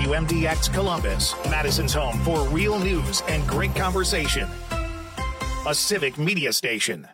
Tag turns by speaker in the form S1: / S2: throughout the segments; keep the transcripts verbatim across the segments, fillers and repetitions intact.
S1: W M D X Columbus, Madison's home for real news and great conversation. A civic media station.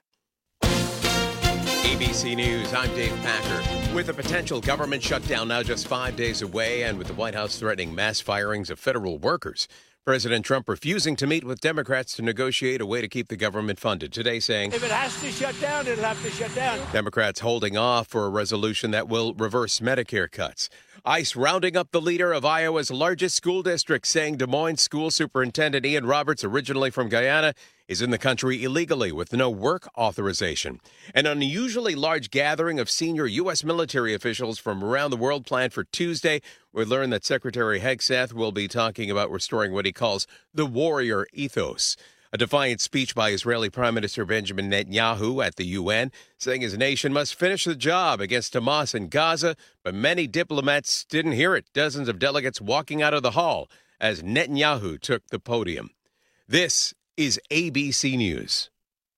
S2: A B C News, I'm Dave Packer. With a potential government shutdown now just five days away and with the White House threatening mass firings of federal workers, President Trump refusing to meet with Democrats to negotiate a way to keep the government funded. Today saying,
S3: if it has to shut down, it'll have to shut down.
S2: Democrats holding off for a resolution that will reverse Medicare cuts. ICE rounding up the leader of Iowa's largest school district, saying Des Moines School Superintendent Ian Roberts, originally from Guyana, is in the country illegally with no work authorization. An unusually large gathering of senior U S military officials from around the world planned for Tuesday. We learned that Secretary Hegseth will be talking about restoring what he calls the warrior ethos. A defiant speech by Israeli Prime Minister Benjamin Netanyahu at the U N, saying his nation must finish the job against Hamas in Gaza, but many diplomats didn't hear it. Dozens of delegates walking out of the hall as Netanyahu took the podium. This is A B C News.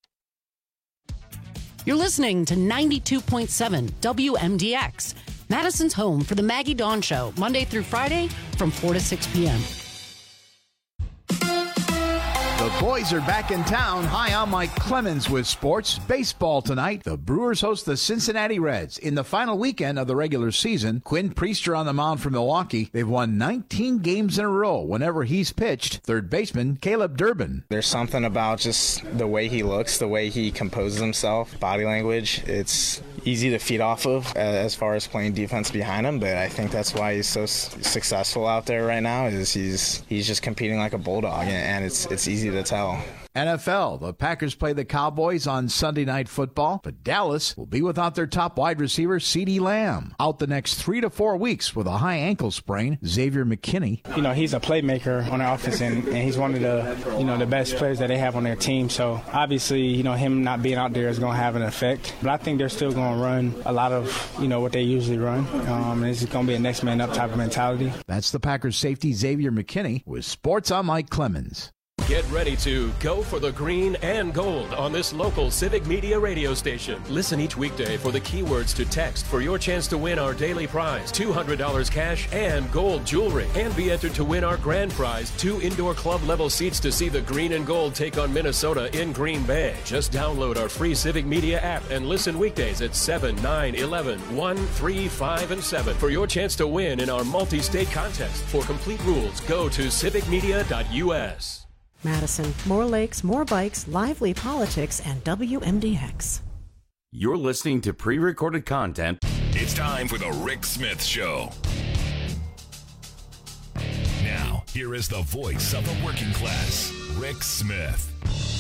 S4: You're listening to ninety-two point seven W M D X, Madison's home for the Maggie Dawn Show, Monday through Friday from four to six p.m.
S5: The boys are back in town. Hi, I'm Mike Clemens with sports. Baseball tonight. The Brewers host the Cincinnati Reds in the final weekend of the regular season. Quinn Priester on the mound for Milwaukee. They've won nineteen games in a row whenever he's pitched. Third baseman Caleb Durbin.
S6: There's something about just the way he looks, the way he composes himself, body language. It's easy to feed off of as far as playing defense behind him, but I think that's why he's so successful out there right now is he's he's just competing like a bulldog, and it's it's easy to tell.
S5: N F L, the Packers play the Cowboys on Sunday Night Football, but Dallas will be without their top wide receiver, CeeDee Lamb, out the next three to four weeks with a high ankle sprain. Xavier McKinney.
S7: You know, he's a playmaker on their offense, and, and he's one of the, you know, the best players that they have on their team. So obviously, you know, him not being out there is going to have an effect. But I think they're still going to run a lot of, you know, what they usually run. Um, and it's going to be a next man up type of mentality.
S5: That's the Packers safety, Xavier McKinney. With sports, I'm Mike Clemens.
S8: Get ready to go for the green and gold on this local Civic Media radio station. Listen each weekday for the keywords to text for your chance to win our daily prize, two hundred dollars cash and gold jewelry. And be entered to win our grand prize, two indoor club level seats to see the green and gold take on Minnesota in Green Bay. Just download our free Civic Media app and listen weekdays at seven, nine, eleven, one, three, five, and seven for your chance to win in our multi-state contest. For complete rules, go to civic media dot u s.
S9: Madison, more lakes, more bikes, lively politics, and W M D X.
S10: You're listening to pre-recorded content.
S11: It's time for the Rick Smith Show. Now, here is the voice of the working class, Rick Smith.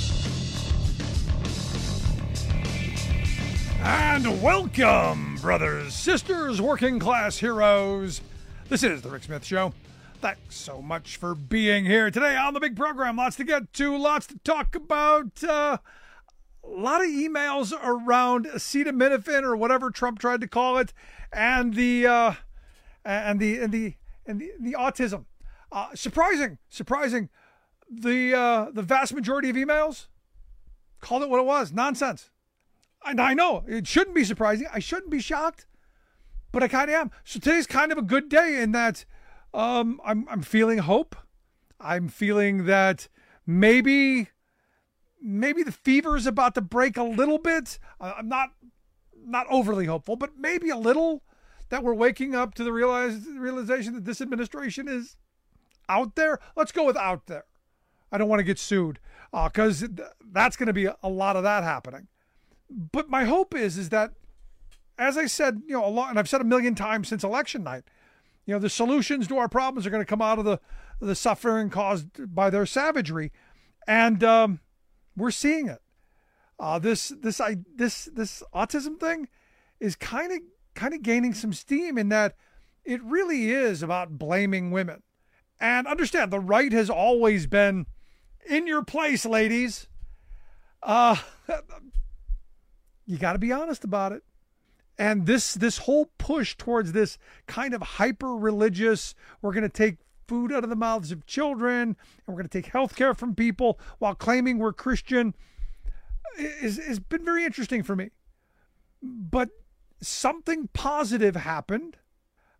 S12: And welcome, brothers, sisters, working class heroes. This is the Rick Smith Show. Thanks so much for being here today on the big program. Lots to get to, lots to talk about. Uh, a lot of emails around acetaminophen or whatever Trump tried to call it, and the uh, and the and the and the, the autism. Uh, surprising, surprising. The uh, the vast majority of emails called it what it was: nonsense. And I know it shouldn't be surprising. I shouldn't be shocked, but I kind of am. So today's kind of a good day in that. Um, I'm I'm feeling hope. I'm feeling that maybe maybe the fever is about to break a little bit. Uh, I'm not not overly hopeful, but maybe a little that we're waking up to the realize, realization that this administration is out there. Let's go with out there. I don't want to get sued because uh, th- that's going to be a, a lot of that happening. But my hope is is that, as I said, you know, a lot, and I've said a million times since election night. You know, the solutions to our problems are going to come out of the the suffering caused by their savagery, and um, we're seeing it. Uh, this this I this this autism thing is kind of kind of gaining some steam in that it really is about blaming women. And understand, the right has always been in your place, ladies. Uh, you got to be honest about it. And this this whole push towards this kind of hyper-religious, we're going to take food out of the mouths of children, and we're going to take health care from people while claiming we're Christian, is has been very interesting for me. But something positive happened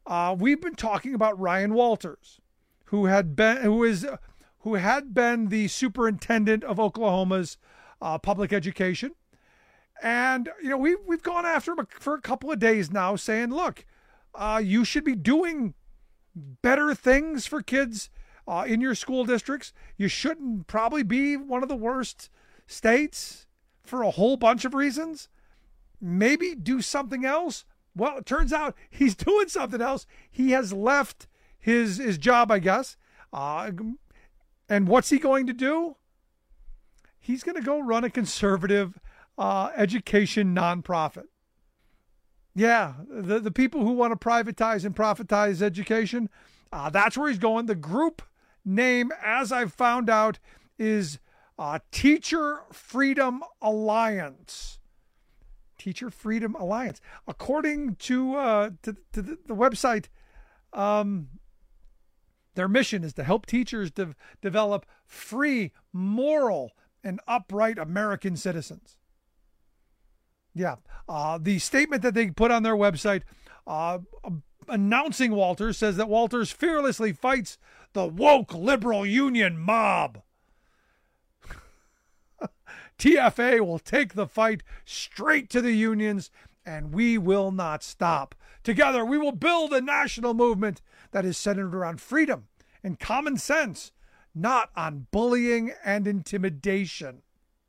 S12: Uh, we've been talking about Ryan Walters, who had been who is who had been the superintendent of Oklahoma's uh, public education, and you know we we've gone after him for a couple of days now, saying, look, uh, you should be doing better things for kids uh, in your school districts. You shouldn't probably be one of the worst states for a whole bunch of reasons. Maybe do something else. Well, it turns out he's doing something else. He has left his his job, I guess. Uh, and what's he going to do? He's going to go run a conservative uh, education nonprofit. Yeah, the, the people who want to privatize and profitize education, uh, that's where he's going. The group name, as I've found out, is uh, Teacher Freedom Alliance. Teacher Freedom Alliance. According to uh, to, to the, the website, um, their mission is to help teachers de- develop free, moral, and upright American citizens. Yeah. Uh, the statement that they put on their website uh, announcing Walters says that Walters fearlessly fights the woke liberal union mob. T F A will take the fight straight to the unions, and we will not stop. Together, we will build a national movement that is centered around freedom and common sense, not on bullying and intimidation.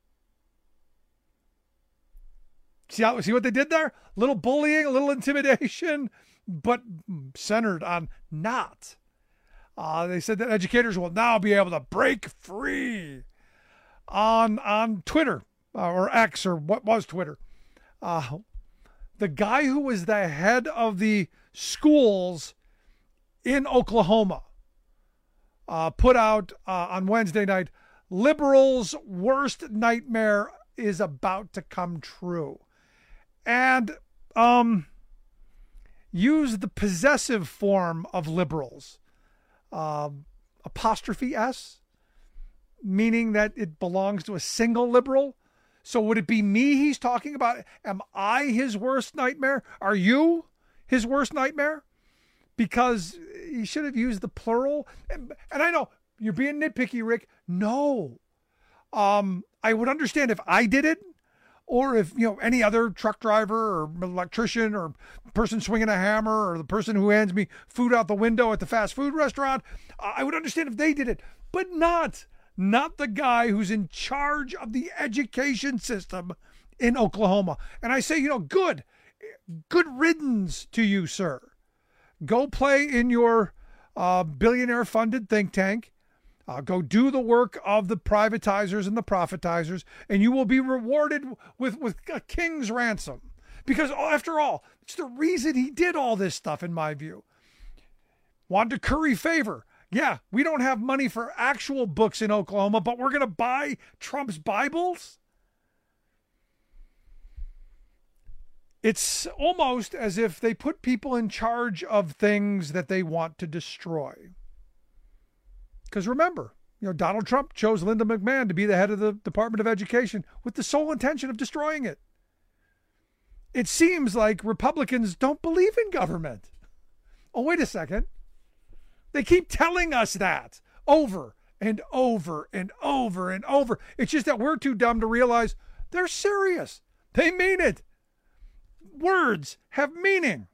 S12: See how, see what they did there? A little bullying, a little intimidation, but centered on not. Uh, they said that educators will now be able to break free. On on Twitter, uh, or X, or what was Twitter, uh, the guy who was the head of the schools in Oklahoma uh, put out uh, on Wednesday night, liberals' worst nightmare is about to come true. And um, use the possessive form of liberals, uh, apostrophe S, meaning that it belongs to a single liberal. So would it be me he's talking about? Am I his worst nightmare? Are you his worst nightmare? Because he should have used the plural. And, and I know you're being nitpicky, Rick. No. Um, I would understand if I did it, or if, you know, any other truck driver or electrician or person swinging a hammer or the person who hands me food out the window at the fast food restaurant. I would understand if they did it, but not Not the guy who's in charge of the education system in Oklahoma. And I say, you know, good, good riddance to you, sir. Go play in your uh, billionaire-funded think tank. Uh, go do the work of the privatizers and the profitizers, and you will be rewarded with, with a king's ransom. Because, after all, it's the reason he did all this stuff, in my view. Wanted to curry favor. Yeah, we don't have money for actual books in Oklahoma, but we're going to buy Trump's Bibles? It's almost as if they put people in charge of things that they want to destroy. Because remember, you know, Donald Trump chose Linda McMahon to be the head of the Department of Education with the sole intention of destroying it. It seems like Republicans don't believe in government. Oh, wait a second. They keep telling us that over and over and over and over. It's just that we're too dumb to realize they're serious. They mean it. Words have meaning.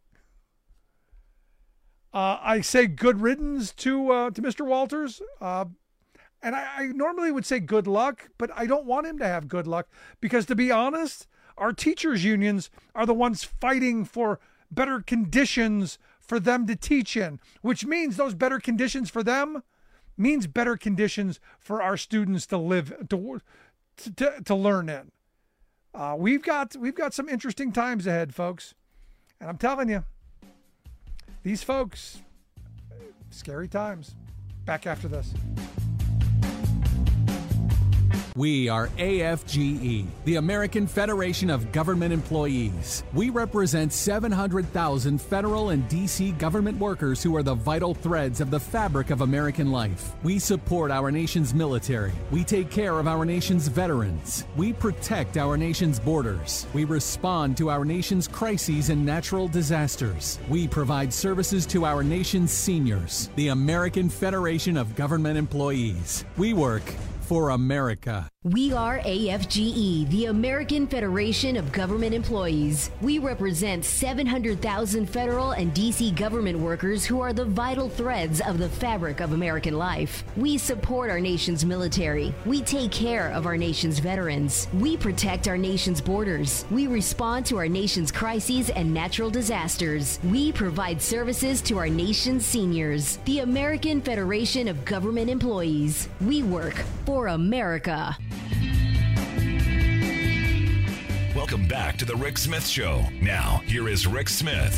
S12: Uh, I say good riddance to uh, to Mister Walters. Uh, and I, I normally would say good luck, but I don't want him to have good luck because, to be honest, our teachers' unions are the ones fighting for better conditions for them to teach in, which means those better conditions for them means better conditions for our students to live, to to, to learn in. Uh, we've got we've got some interesting times ahead, folks, and I'm telling you, these folks, scary times. Back after this.
S13: We are A F G E, the American Federation of Government Employees. We represent seven hundred thousand federal and D C government workers who are the vital threads of the fabric of American life. We support our nation's military. We take care of our nation's veterans. We protect our nation's borders. We respond to our nation's crises and natural disasters. We provide services to our nation's seniors. The American Federation of Government Employees. We work for America.
S14: We are A F G E, the American Federation of Government Employees. We represent seven hundred thousand federal and D C government workers who are the vital threads of the fabric of American life. We support our nation's military. We take care of our nation's veterans. We protect our nation's borders. We respond to our nation's crises and natural disasters. We provide services to our nation's seniors. The American Federation of Government Employees. We work for America.
S11: Welcome back to the Rick Smith Show. Now, here is Rick Smith.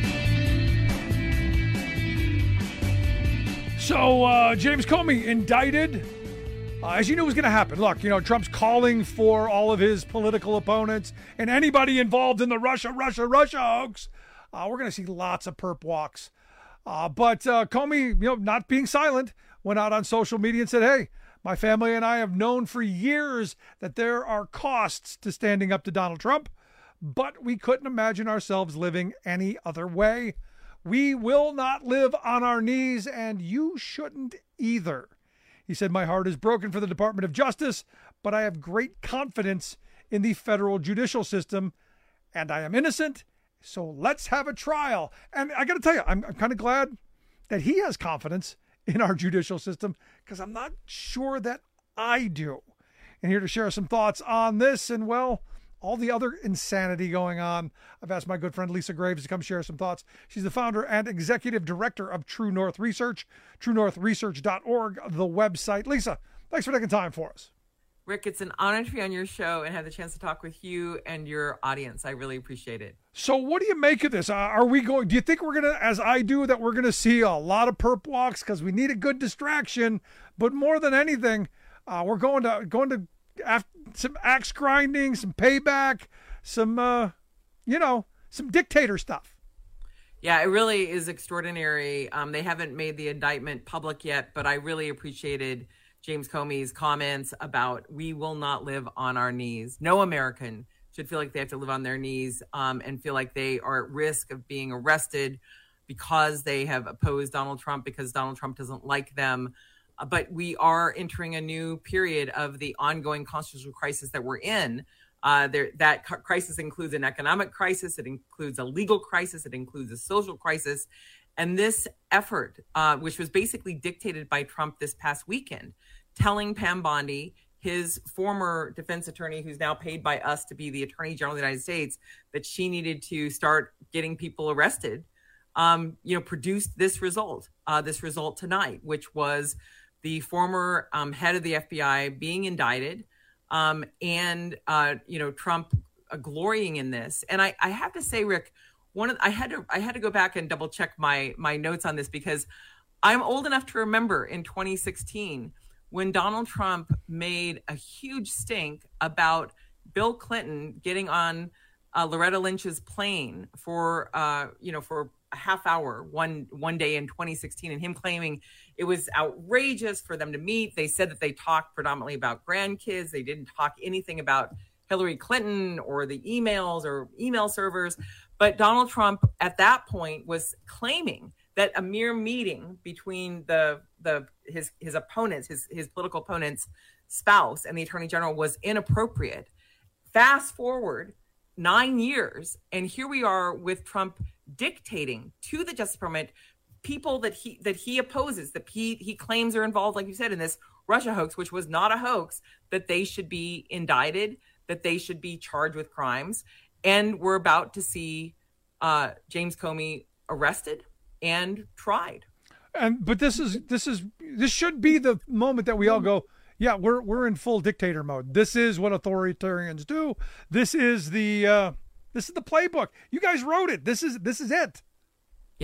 S12: So, uh, James Comey indicted, uh, as you knew was going to happen. Look, you know, Trump's calling for all of his political opponents and anybody involved in the Russia, Russia, Russia hoax. Uh, we're going to see lots of perp walks. Uh, but uh, Comey, you know, not being silent, went out on social media and said, hey, my family and I have known for years that there are costs to standing up to Donald Trump, but we couldn't imagine ourselves living any other way. We will not live on our knees, and you shouldn't either. He said, my heart is broken for the Department of Justice, but I have great confidence in the federal judicial system, and I am innocent, so let's have a trial. And I got to tell you, I'm, I'm kind of glad that he has confidence in our judicial system, because I'm not sure that I do. And here to share some thoughts on this and, well, all the other insanity going on, I've asked my good friend Lisa Graves to come share some thoughts. She's the founder and executive director of True North Research, true north research dot org, the website. Lisa, thanks for taking time for us.
S15: Rick, it's an honor to be on your show and have the chance to talk with you and your audience. I really appreciate it.
S12: So what do you make of this? Uh, are we going, do you think we're going to, as I do, that we're going to see a lot of perp walks because we need a good distraction, but more than anything, uh, we're going to, going to have some axe grinding, some payback, some, uh, you know, some dictator stuff.
S15: Yeah, it really is extraordinary. Um, they haven't made the indictment public yet, but I really appreciated James Comey's comments about we will not live on our knees. No American should feel like they have to live on their knees um, and feel like they are at risk of being arrested because they have opposed Donald Trump, because Donald Trump doesn't like them. Uh, but we are entering a new period of the ongoing constitutional crisis that we're in. Uh, there, that c- crisis includes an economic crisis. It includes a legal crisis. It includes a social crisis. And this effort, uh, which was basically dictated by Trump this past weekend, telling Pam Bondi, his former defense attorney, who's now paid by us to be the Attorney General of the United States, that she needed to start getting people arrested, um, you know, produced this result, uh, this result tonight, which was the former um, head of the F B I being indicted um, and, uh, you know, Trump uh, glorying in this. And I, I have to say, Rick, one of, I had to I had to go back and double check my my notes on this, because I'm old enough to remember in twenty sixteen when Donald Trump made a huge stink about Bill Clinton getting on uh, Loretta Lynch's plane for, uh, you know, for a half hour one one day in twenty sixteen, and him claiming it was outrageous for them to meet. They said that they talked predominantly about grandkids. They didn't talk anything about Hillary Clinton or the emails or email servers. But Donald Trump at that point was claiming that a mere meeting between the the his his opponents, his his political opponent's spouse and the Attorney General was inappropriate. Fast forward nine years, and here we are with Trump dictating to the Justice Department people that he that he opposes, that he he claims are involved, like you said, in this Russia hoax, which was not a hoax, that they should be indicted, that they should be charged with crimes. And we're about to see uh, James Comey arrested and tried.
S12: And but this is this is this should be the moment that we all go, yeah, we're we're in full dictator mode. This is what authoritarians do. This is the uh, this is the playbook. You guys wrote it. This is this is it.
S15: Yeah.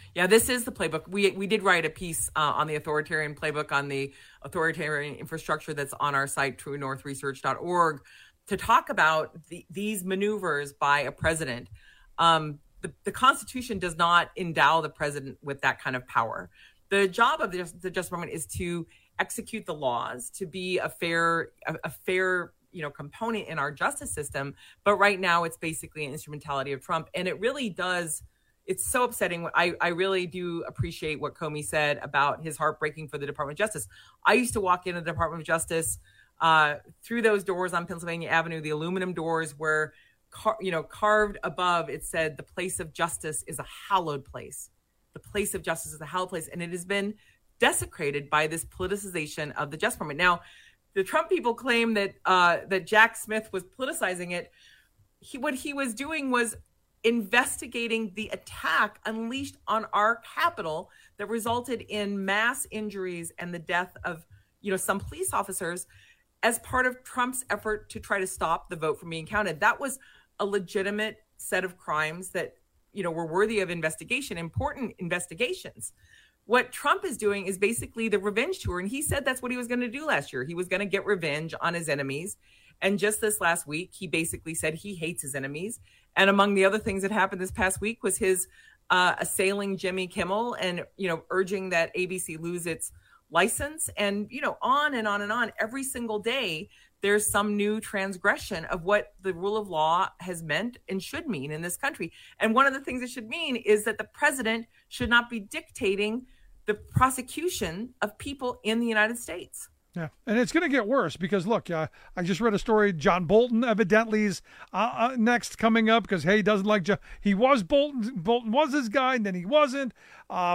S15: Yeah, this is the playbook. We we did write a piece uh, on the authoritarian playbook on the authoritarian infrastructure that's on our site, true north research dot org, to talk about the, these maneuvers by a president. Um, the, the Constitution does not endow the president with that kind of power. The job of the, the Justice Department is to execute the laws, to be a fair a, a fair you know component in our justice system. But right now, it's basically an instrumentality of Trump, and it really does. It's so upsetting. I, I really do appreciate what Comey said about his heartbreaking for the Department of Justice. I used to walk into the Department of Justice uh, through those doors on Pennsylvania Avenue, the aluminum doors where, car, you know, carved above, it said, the place of justice is a hallowed place. The place of justice is a hallowed place. And it has been desecrated by this politicization of the Justice Department. Now, the Trump people claim that uh, that Jack Smith was politicizing it. He, what he was doing was investigating the attack unleashed on our Capitol that resulted in mass injuries and the death of, you know, some police officers as part of Trump's effort to try to stop the vote from being counted. That was a legitimate set of crimes that, you know, were worthy of investigation, important investigations. What Trump is doing is basically the revenge tour. And he said that's what he was going to do last year. He was going to get revenge on his enemies. And just this last week, he basically said he hates his enemies. And among the other things that happened this past week was his uh, assailing Jimmy Kimmel and, you know, urging that A B C lose its license and, you know, on and on and on. Every single day, there's some new transgression of what the rule of law has meant and should mean in this country. And one of the things it should mean is that the president should not be dictating the prosecution of people in the United States.
S12: Yeah, and it's going to get worse because, look, uh, I just read a story. John Bolton evidently is uh, uh, next coming up because, hey, he doesn't like John. He was Bolton. Bolton was his guy, and then he wasn't. Uh,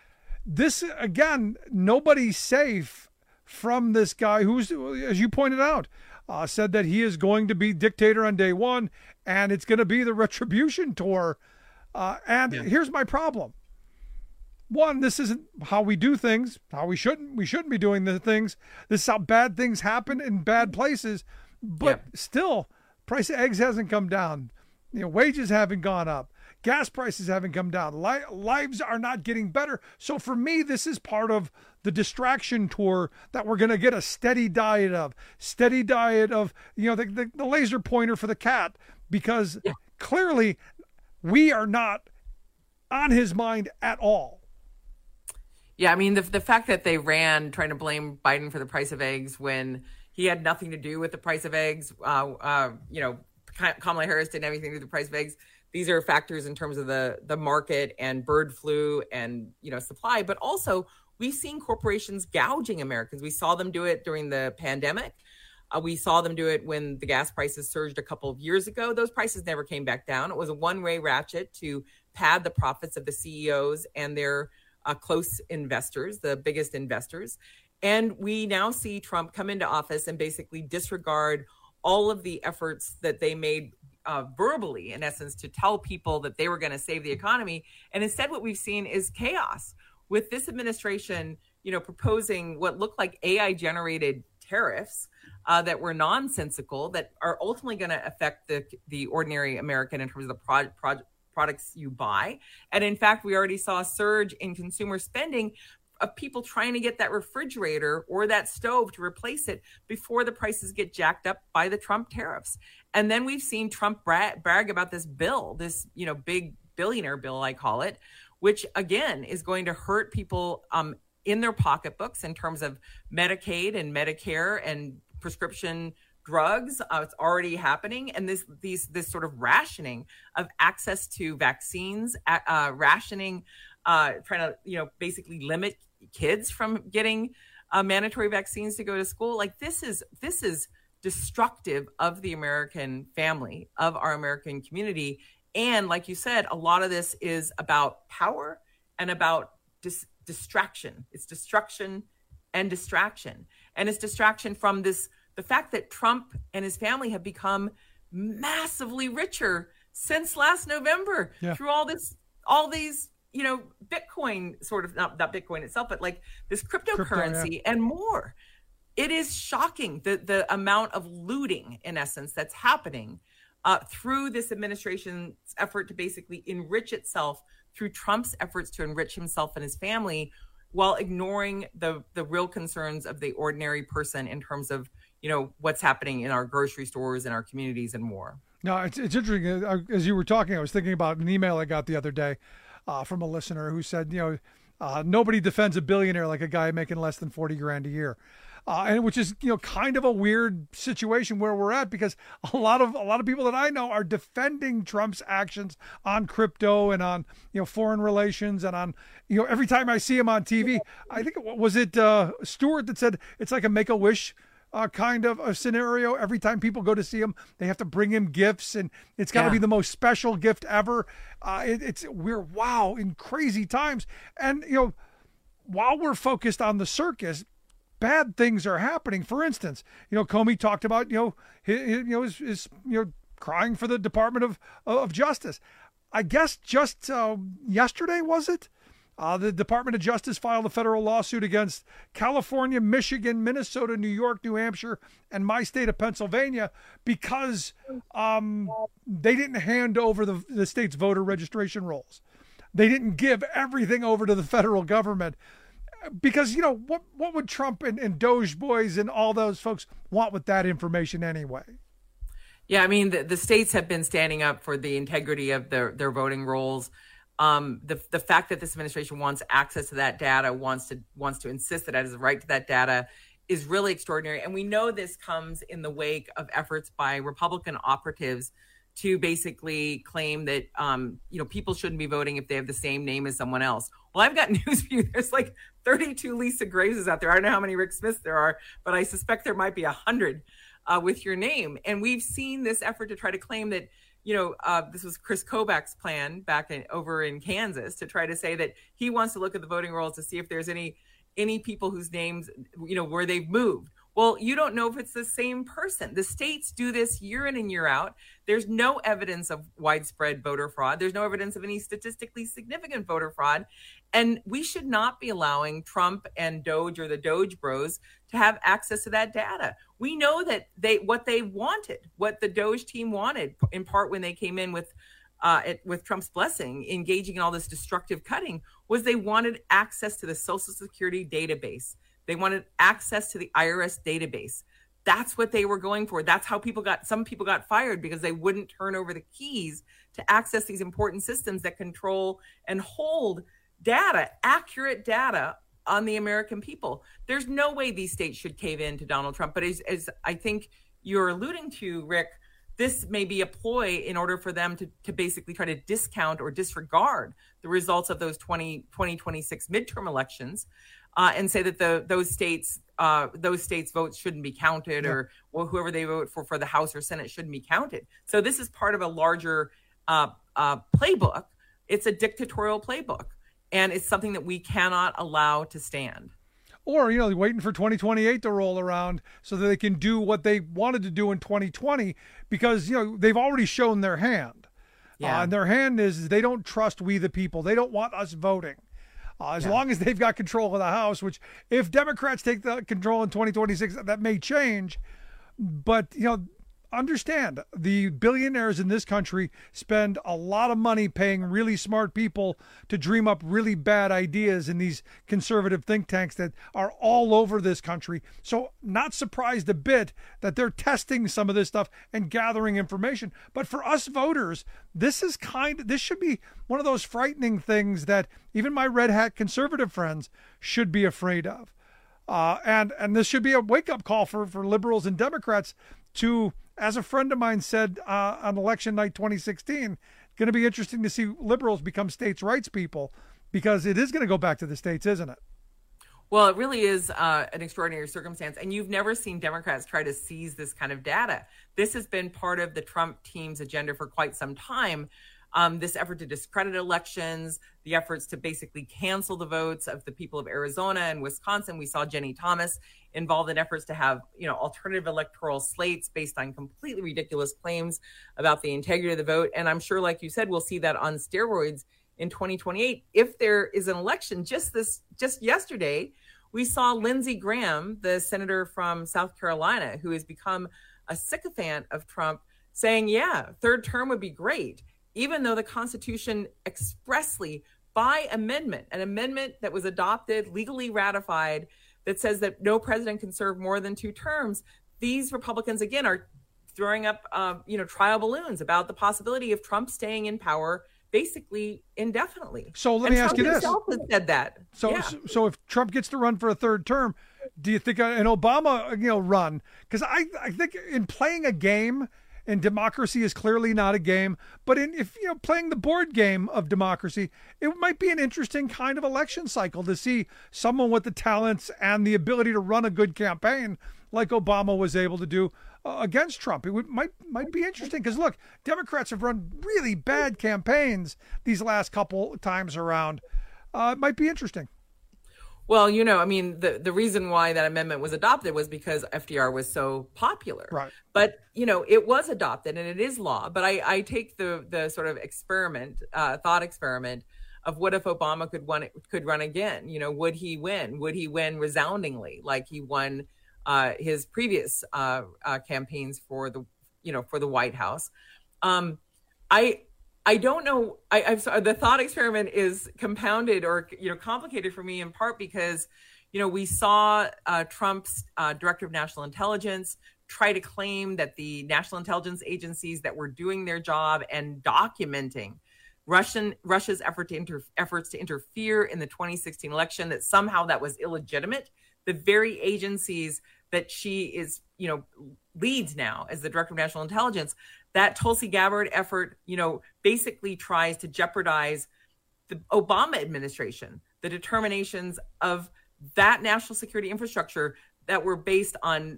S12: this, again, nobody's safe from this guy who's, as you pointed out, uh, said that he is going to be dictator on day one, and it's going to be the retribution tour. Uh, and yeah. Here's my problem. One, this isn't how we do things, how we shouldn't, we shouldn't be doing the things. This is how bad things happen in bad places. But yeah. Still, price of eggs hasn't come down. You know, wages haven't gone up. Gas prices haven't come down. Li- lives are not getting better. So for me, this is part of the distraction tour that we're going to get a steady diet of. Steady diet of, you know, the, the, the laser pointer for the cat. Because yeah. Clearly, we are not on his mind at all.
S15: Yeah, I mean, the the fact that they ran trying to blame Biden for the price of eggs when he had nothing to do with the price of eggs, uh, uh, you know, Kamala Harris didn't have anything to do with the price of eggs. These are factors in terms of the the market and bird flu and, you know, supply. But also, we've seen corporations gouging Americans. We saw them do it during the pandemic. Uh, we saw them do it when the gas prices surged a couple of years ago. Those prices never came back down. It was a one-way ratchet to pad the profits of the C E Os and their Uh, close investors, the biggest investors. And we now see Trump come into office and basically disregard all of the efforts that they made uh, verbally, in essence, to tell people that they were going to save the economy. And instead, what we've seen is chaos with this administration, you know, proposing what looked like A I generated tariffs uh, that were nonsensical, that are ultimately going to affect the, the ordinary American in terms of the project, project, products you buy. And in fact, we already saw a surge in consumer spending of people trying to get that refrigerator or that stove to replace it before the prices get jacked up by the Trump tariffs. And then we've seen Trump brag, brag about this bill, this, you know, big billionaire bill, I call it, which again is going to hurt people um, in their pocketbooks in terms of Medicaid and Medicare and prescription drugs. Uh, it's already happening. And this these this sort of rationing of access to vaccines, uh, rationing, uh, trying to, you know, basically limit kids from getting uh, mandatory vaccines to go to school. Like this is this is destructive of the American family, of our American community. And like you said, a lot of this is about power and about dis- distraction. It's destruction and distraction. And it's distraction from this the fact that Trump and his family have become massively richer since last November yeah. through all this, all these, you know, Bitcoin sort of, not, not Bitcoin itself, but like this cryptocurrency Crypto, yeah. and more. It is shocking the, the amount of looting, in essence, that's happening uh, through this administration's effort to basically enrich itself through Trump's efforts to enrich himself and his family, while ignoring the the real concerns of the ordinary person in terms of, you know, what's happening in our grocery stores, in our communities, and more.
S12: No, it's it's interesting. As you were talking, I was thinking about an email I got the other day uh, from a listener who said, you know, uh, nobody defends a billionaire like a guy making less than forty grand a year. Uh, and which is, you know, kind of a weird situation where we're at, because a lot of a lot of people that I know are defending Trump's actions on crypto and on, you know, foreign relations and on, you know, every time I see him on T V, I think it was it uh, Stewart that said it's like a Make-A-Wish uh, kind of a scenario. Every time people go to see him, they have to bring him gifts, and it's got to yeah. be the most special gift ever. Uh, it, it's we're wow in crazy times, and you know, while we're focused on the circus, bad things are happening. For instance, you know, Comey talked about, you know, his, you know, his, his, you know, crying for the Department of of Justice. I guess just uh, yesterday, was it? Uh, the Department of Justice filed a federal lawsuit against California, Michigan, Minnesota, New York, New Hampshire, and my state of Pennsylvania because um, they didn't hand over the, the state's voter registration rolls. They didn't give everything over to the federal government. Because, you know, what what would Trump and, and Doge boys and all those folks want with that information anyway?
S15: Yeah, I mean, the, the states have been standing up for the integrity of their, their voting rolls. Um, the the fact that this administration wants access to that data, wants to wants to insist that it has a right to that data, is really extraordinary. And we know this comes in the wake of efforts by Republican operatives to basically claim that, um, you know, people shouldn't be voting if they have the same name as someone else. Well, I've got news for you. There's like thirty-two Lisa Graveses out there. I don't know how many Rick Smiths there are, but I suspect there might be one hundred uh, with your name. And we've seen this effort to try to claim that, you know, uh, this was Chris Kobach's plan back in, over in Kansas, to try to say that he wants to look at the voting rolls to see if there's any any people whose names, you know, where they've moved. Well, you don't know if it's the same person. The states do this year in and year out. There's no evidence of widespread voter fraud. There's no evidence of any statistically significant voter fraud. And we should not be allowing Trump and Doge or the Doge bros to have access to that data. We know that they what they wanted, what the Doge team wanted, in part when they came in with uh, it, with Trump's blessing, engaging in all this destructive cutting, was they wanted access to the Social Security database. They wanted access to the I R S database. That's what they were going for. That's how people got, some people got fired because they wouldn't turn over the keys to access these important systems that control and hold data, accurate data on the American people. There's no way these states should cave in to Donald Trump. But as, as I think you're alluding to, Rick, this may be a ploy in order for them to, to basically try to discount or disregard the results of those twenty twenty-six midterm elections. Uh, and say that the those states uh, those states' votes shouldn't be counted, yeah. or well, whoever they vote for for the House or Senate shouldn't be counted. So this is part of a larger uh, uh, playbook. It's a dictatorial playbook, and it's something that we cannot allow to stand.
S12: Or, you know, waiting for twenty twenty-eight to roll around so that they can do what they wanted to do in twenty twenty, because, you know, they've already shown their hand. Yeah. Uh, and their hand is they don't trust we the people. They don't want us voting. Uh, as yeah. long as they've got control of the House, which if Democrats take the control in twenty twenty-six, that may change. But, you know, understand the billionaires in this country spend a lot of money paying really smart people to dream up really bad ideas in these conservative think tanks that are all over this country. So not surprised a bit that they're testing some of this stuff and gathering information. But for us voters, this is kind of, this should be one of those frightening things that even my red hat conservative friends should be afraid of. Uh, and, and this should be a wake up call for, for liberals and Democrats to, as a friend of mine said uh, on election night twenty sixteen, going to be interesting to see liberals become states' rights people, because it is going to go back to the states, isn't it?
S15: Well, it really is uh, an extraordinary circumstance. And you've never seen Democrats try to seize this kind of data. This has been part of the Trump team's agenda for quite some time. Um, this effort to discredit elections, the efforts to basically cancel the votes of the people of Arizona and Wisconsin. We saw Jenny Thomas involved in efforts to have, you know, alternative electoral slates based on completely ridiculous claims about the integrity of the vote. And I'm sure, like you said, we'll see that on steroids in twenty twenty-eight. If there is an election, just this, just yesterday, we saw Lindsey Graham, the senator from South Carolina, who has become a sycophant of Trump, saying, yeah, third term would be great. even though the Constitution expressly, by amendment, an amendment that was adopted, legally ratified, that says that no president can serve more than two terms, these Republicans, again, are throwing up, uh, you know, trial balloons about the possibility of Trump staying in power basically indefinitely.
S12: So let
S15: and
S12: me
S15: Trump
S12: ask you this.
S15: himself has said that.
S12: So,
S15: yeah.
S12: so, so if Trump gets to run for a third term, do you think an Obama, you know, run? Because I, I think in playing a game, and democracy is clearly not a game, but in if you know playing the board game of democracy, it might be an interesting kind of election cycle to see someone with the talents and the ability to run a good campaign like Obama was able to do uh, against Trump. It would, might might be interesting because look, Democrats have run really bad campaigns these last couple times around. Uh, it might be interesting.
S15: Well, you know, I mean, the, the reason why that amendment was adopted was because F D R was so popular.
S12: Right.
S15: But, you know, it was adopted and it is law. But I, I take the the sort of experiment, uh, thought experiment of what if Obama could run, could run again? You know, would he win? Would he win resoundingly like he won uh, his previous uh, uh, campaigns for the, you know, for the White House? Um, I I don't know. I, I'm sorry, the thought experiment is compounded or, you know, complicated for me in part because, you know, we saw uh, Trump's uh, director of national intelligence try to claim that the national intelligence agencies that were doing their job and documenting Russian Russia's effort to inter, efforts to interfere in the twenty sixteen election, that somehow that was illegitimate. The very agencies that she is, you know, leads now as the director of national intelligence, that Tulsi Gabbard effort, you know, basically tries to jeopardize the Obama administration, the determinations of that national security infrastructure that were based on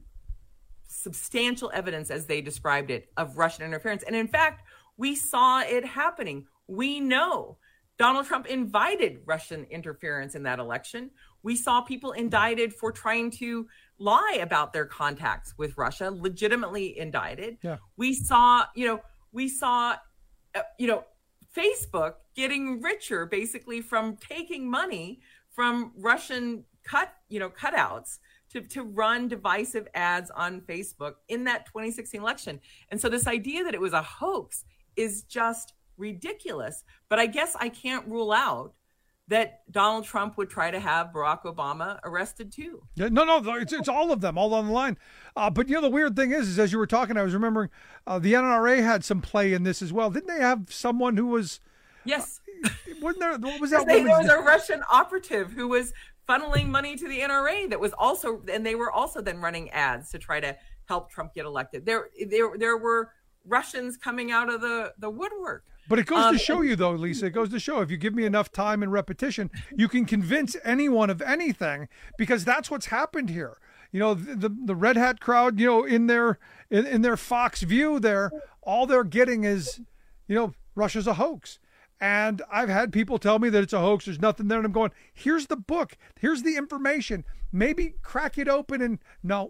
S15: substantial evidence, as they described it, of Russian interference. And in fact, we saw it happening. We know Donald Trump invited Russian interference in that election. We saw people indicted for trying to lie about their contacts with Russia, legitimately indicted.
S12: Yeah.
S15: We saw, you know, we saw, uh, you know, Facebook getting richer basically from taking money from Russian cut, you know, cutouts to, to run divisive ads on Facebook in that twenty sixteen election. And so this idea that it was a hoax is just ridiculous. But I guess I can't rule out that Donald Trump would try to have Barack Obama arrested too.
S12: Yeah, no, no, it's it's all of them, all on the line. Uh, but you know, the weird thing is, is as you were talking, I was remembering uh, the N R A had some play in this as well. Didn't they have someone who was?
S15: Yes.
S12: Uh, wasn't there? What was that?
S15: They, there was a Russian operative who was funneling money to the N R A that was also, and they were also then running ads to try to help Trump get elected. There, there, there were Russians coming out of the the woodwork.
S12: But it goes
S15: um,
S12: to show you, though, Lisa, it goes to show if you give me enough time and repetition, you can convince anyone of anything, because that's what's happened here. You know, the the, the Red Hat crowd, you know, in their in, in their Fox view there, all they're getting is, you know, Russia's a hoax. And I've had people tell me that it's a hoax, there's nothing there. And I'm going, here's the book, here's the information. Maybe crack it open and no,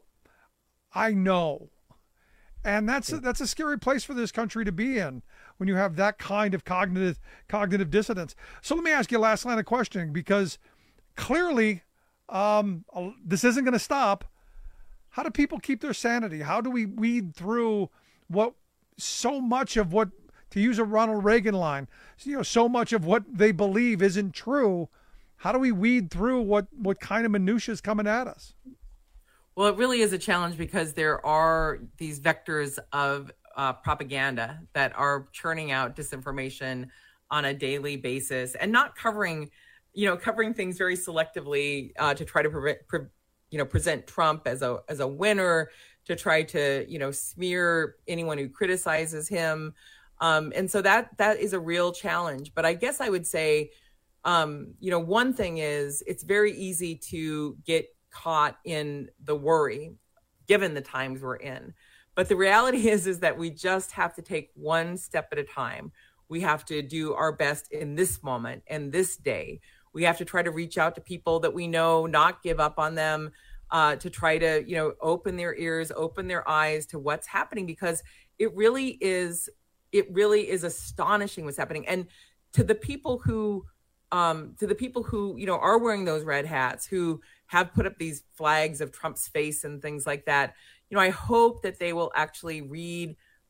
S12: I know. And that's a, that's a scary place for this country to be in when you have that kind of cognitive cognitive dissonance. So let me ask you a last line of questioning, because clearly um, this isn't going to stop. How do people keep their sanity? How do we weed through what so much of what, to use a Ronald Reagan line, you know, so much of what they believe isn't true? How do we weed through what, what kind of minutia is coming at us?
S15: Well, it really is a challenge because there are these vectors of uh, propaganda that are churning out disinformation on a daily basis and not covering, you know, covering things very selectively uh, to try to prevent, pre- you know, present Trump as a as a winner, to try to, you know, smear anyone who criticizes him. Um, and so that that is a real challenge. But I guess I would say, um, you know, one thing is it's very easy to get caught in the worry, given the times we're in. But the reality is, is that we just have to take one step at a time. We have to do our best in this moment and this day. We have to try to reach out to people that we know, not give up on them, uh, to try to, you know, open their ears, open their eyes to what's happening, because it really is, it really is astonishing what's happening. And to the people who, um, to the people who, you know, are wearing those red hats, who have put up these flags of Trump's face and things like that, you know, I hope that they will actually read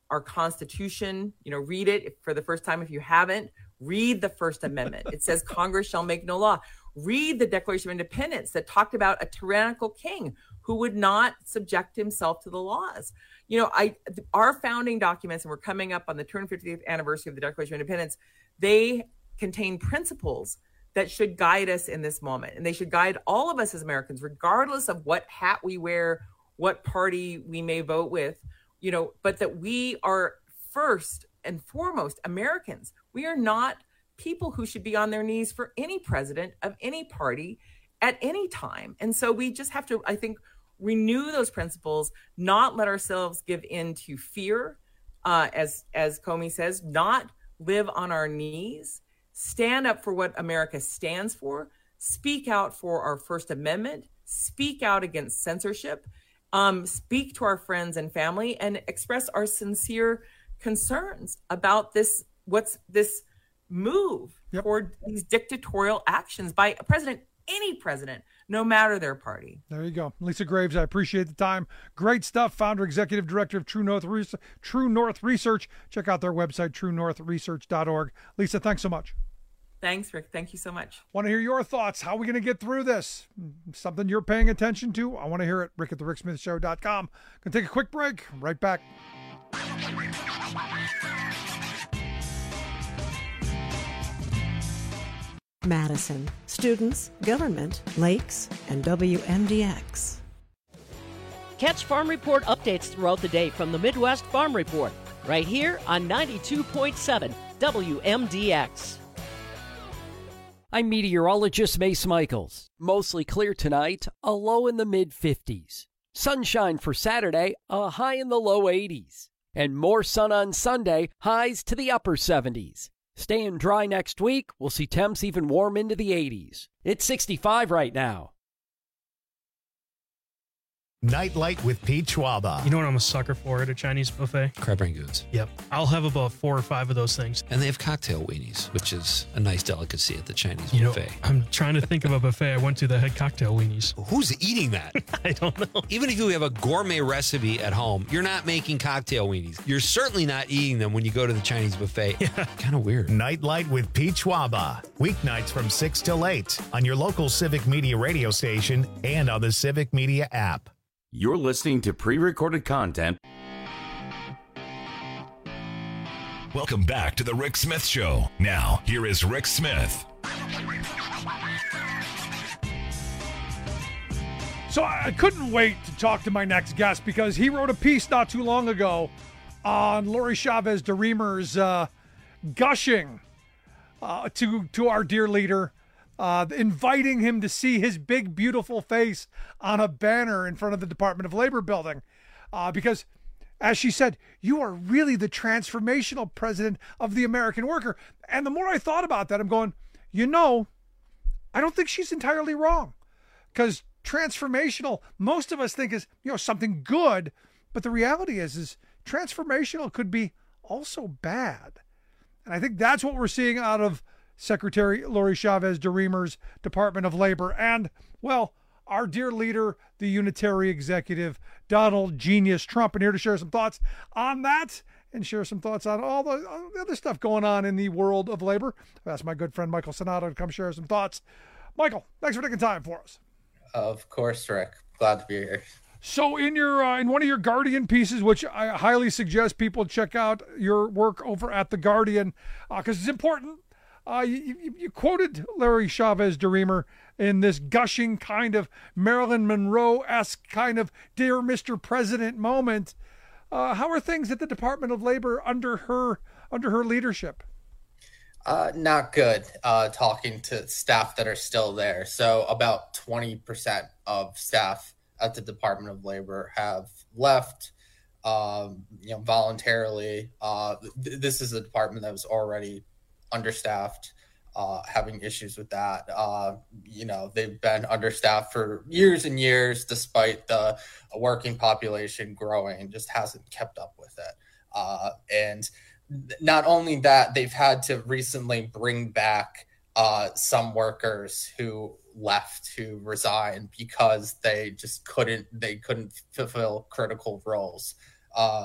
S15: our Constitution. You know, read it for the first time if you haven't. Read the First Amendment. It says Congress shall make no law. Read the Declaration of Independence that talked about a tyrannical king who would not subject himself to the laws. You know, I our founding documents, and we're coming up on the two hundred fiftieth anniversary of the Declaration of Independence, they contain principles that should guide us in this moment. And they should guide all of us as Americans, regardless of what hat we wear, what party we may vote with, you know, but that we are first and foremost Americans. We are not people who should be on their knees for any president of any party at any time. And so we just have to, I think, renew those principles, not let ourselves give in to fear, uh, as, as Comey says, not live on our knees, stand up for what America stands for, speak out for our First Amendment, speak out against censorship, um, speak to our friends and family, and express our sincere concerns about this, what's this move yep. toward these dictatorial actions by a president, any president, no matter their party.
S12: There you go. Lisa Graves, I appreciate the time. Great stuff. Founder, executive director of True North, Re- True North Research. Check out their website, true north research dot org. Lisa, thanks so much.
S15: Thanks, Rick. Thank you so much.
S12: Want to hear your thoughts. How are we going to get through this? Something you're paying attention to? I want to hear it. Rick at the rick smith show dot com. Going to take a quick break. Right back.
S9: Madison. Students, government, lakes, and W M D X.
S16: Catch Farm Report updates throughout the day from the Midwest Farm Report, right here on ninety-two point seven W M D X.
S17: I'm meteorologist Mace Michaels. Mostly clear tonight, a low in the mid fifties. Sunshine for Saturday, a high in the low eighties. And more sun on Sunday, highs to the upper seventies. Staying dry next week, we'll see temps even warm into the eighties. It's sixty-five right now.
S11: Nightlight with Pete Schwaba.
S18: You know what I'm a sucker for at a Chinese buffet?
S19: Crab rangoons.
S18: Yep. I'll have about four or five of those things.
S19: And they have cocktail weenies, which is a nice delicacy at the Chinese
S18: you
S19: buffet.
S18: Know, I'm trying to think of a buffet I went to that had cocktail weenies.
S19: Who's eating that?
S18: I don't know.
S19: Even if you have a gourmet recipe at home, you're not making cocktail weenies. You're certainly not eating them when you go to the Chinese buffet.
S18: Yeah.
S19: Kind of weird.
S11: Nightlight with Pete Schwaba. Weeknights from six till eight on your local Civic Media radio station and on the Civic Media app.
S10: You're listening to pre-recorded content.
S11: Welcome back to the Rick Smith Show. Now, here is Rick Smith.
S12: So I couldn't wait to talk to my next guest because he wrote a piece not too long ago on Lori Chavez DeRemer's uh, gushing uh, to, to our dear leader, Uh, inviting him to see his big, beautiful face on a banner in front of the Department of Labor building. Uh, because, as she said, you are really the transformational president of the American worker. And the more I thought about that, I'm going, you know, I don't think she's entirely wrong. Because transformational, most of us think is, you know, something good. But the reality is, is transformational could be also bad. And I think that's what we're seeing out of Secretary Lori Chavez DeRemer's Department of Labor and, well, our dear leader, the unitary executive, Donald Genius Trump. And here to share some thoughts on that and share some thoughts on all the, all the other stuff going on in the world of labor. I've asked my good friend Michael Sonato to come share some thoughts. Michael, thanks for taking time for us.
S20: Of course, Rick. Glad to be here.
S12: So in your uh, in one of your Guardian pieces, which I highly suggest people check out your work over at The Guardian, because uh, it's important, Uh, you, you, you quoted Lori Chavez DeRemer in this gushing kind of Marilyn Monroe-esque kind of Dear Mister President moment. Uh, how are things at the Department of Labor under her under her leadership?
S20: Uh, not good. Uh, talking to staff that are still there. So about twenty percent of staff at the Department of Labor have left, um, you know, voluntarily. Uh, th- this is a department that was already understaffed, uh, having issues with that. Uh, you know, they've been understaffed for years and years, despite the working population growing, just hasn't kept up with it. Uh, and not only that, they've had to recently bring back uh, some workers who left, who resigned because they just couldn't, they couldn't fulfill critical roles. Uh,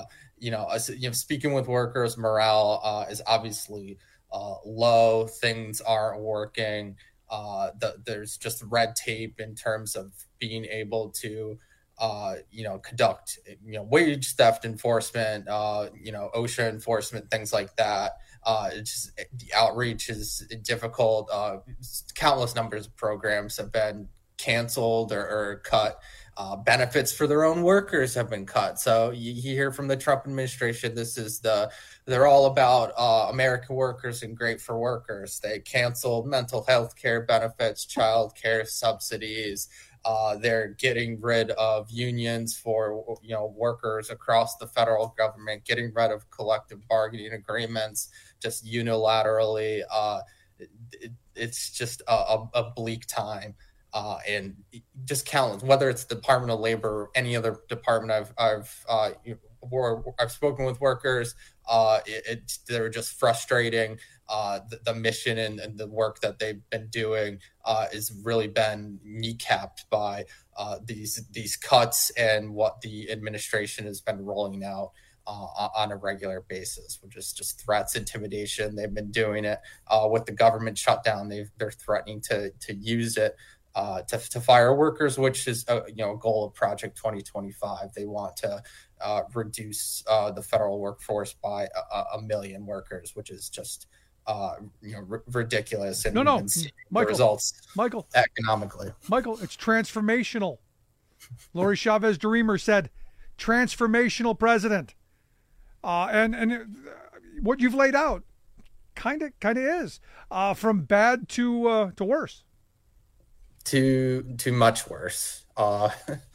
S20: you know, as, you know, speaking with workers, morale uh, is obviously uh, low. Things aren't working. Uh, the, there's just red tape in terms of being able to, uh, you know, conduct, you know, wage theft enforcement, uh, you know, OSHA enforcement, things like that. Uh, it's just, the outreach is difficult. Uh, countless numbers of programs have been canceled or, or cut. Uh, benefits for their own workers have been cut. So you, you hear from the Trump administration, this is the, they're all about uh, American workers and great for workers. They canceled mental health care benefits, child care subsidies. Uh, they're getting rid of unions for, you know, workers across the federal government, getting rid of collective bargaining agreements just unilaterally. Uh, it, it's just a, a, a bleak time. Uh, and just countless, whether it's the Department of Labor or any other department I've I've uh, or I've spoken with workers, uh, it, it they're just frustrating. Uh, the, the mission and, and the work that they've been doing uh, has really been kneecapped by uh, these these cuts and what the administration has been rolling out uh, on a regular basis, which is just threats, intimidation. They've been doing it uh, with the government shutdown. They've, they're threatening to to use it. Uh, to, to fire workers, which is a you know goal of Project twenty twenty-five. They want to uh, reduce uh, the federal workforce by a, a million workers, which is just uh, you know r- ridiculous. And,
S12: no, no,
S20: and
S12: Michael,
S20: the results
S12: Michael,
S20: economically.
S12: Michael, it's transformational. Lori Chavez DeRemer said, "Transformational president," uh, and and it, what you've laid out, kind of kind of is uh, from bad to uh, to worse.
S20: To to much worse. Uh,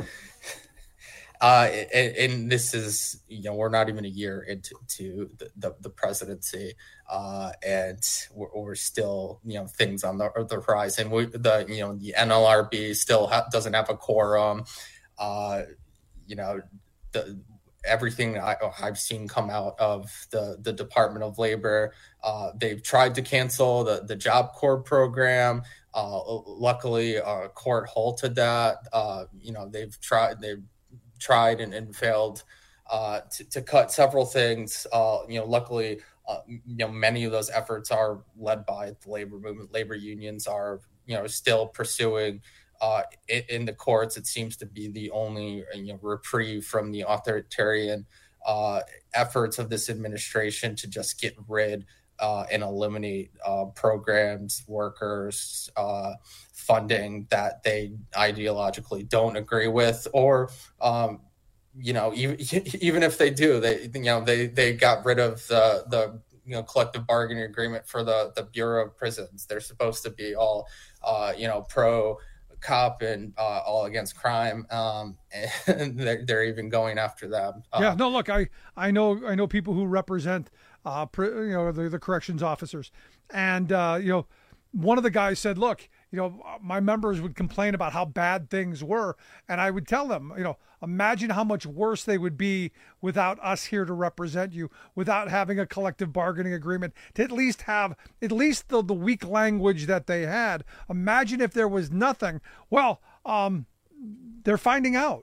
S20: uh, and, and this is, you know, we're not even a year into to the, the, the presidency, uh, and we're, we're still, you know, things on the, the horizon. We, the, you know, the N L R B still ha- doesn't have a quorum. Uh, you know, the everything I, I've seen come out of the, the Department of Labor, uh, they've tried to cancel the, the Job Corps program. Uh, luckily, uh, court halted that. Uh, you know, they've tried, they've tried and, and failed uh, to, to cut several things. Uh, you know, luckily, uh, you know, many of those efforts are led by the labor movement. Labor unions are, you know, still pursuing uh, in, in the courts. It seems to be the only, you know, reprieve from the authoritarian uh, efforts of this administration to just get rid Uh, and eliminate uh, programs, workers, uh, funding that they ideologically don't agree with, or um, you know, even even if they do, they you know they they got rid of the the you know collective bargaining agreement for the the Bureau of Prisons. They're supposed to be all uh, you know pro cop and uh, all against crime, um, and they're, they're even going after them. Uh,
S12: yeah, no, look, I I know I know people who represent. Uh, you know, the, the corrections officers. And, uh, you know, one of the guys said, look, you know, my members would complain about how bad things were. And I would tell them, you know, imagine how much worse they would be without us here to represent you, without having a collective bargaining agreement, to at least have at least the, the weak language that they had. Imagine if there was nothing. Well, um, they're finding out.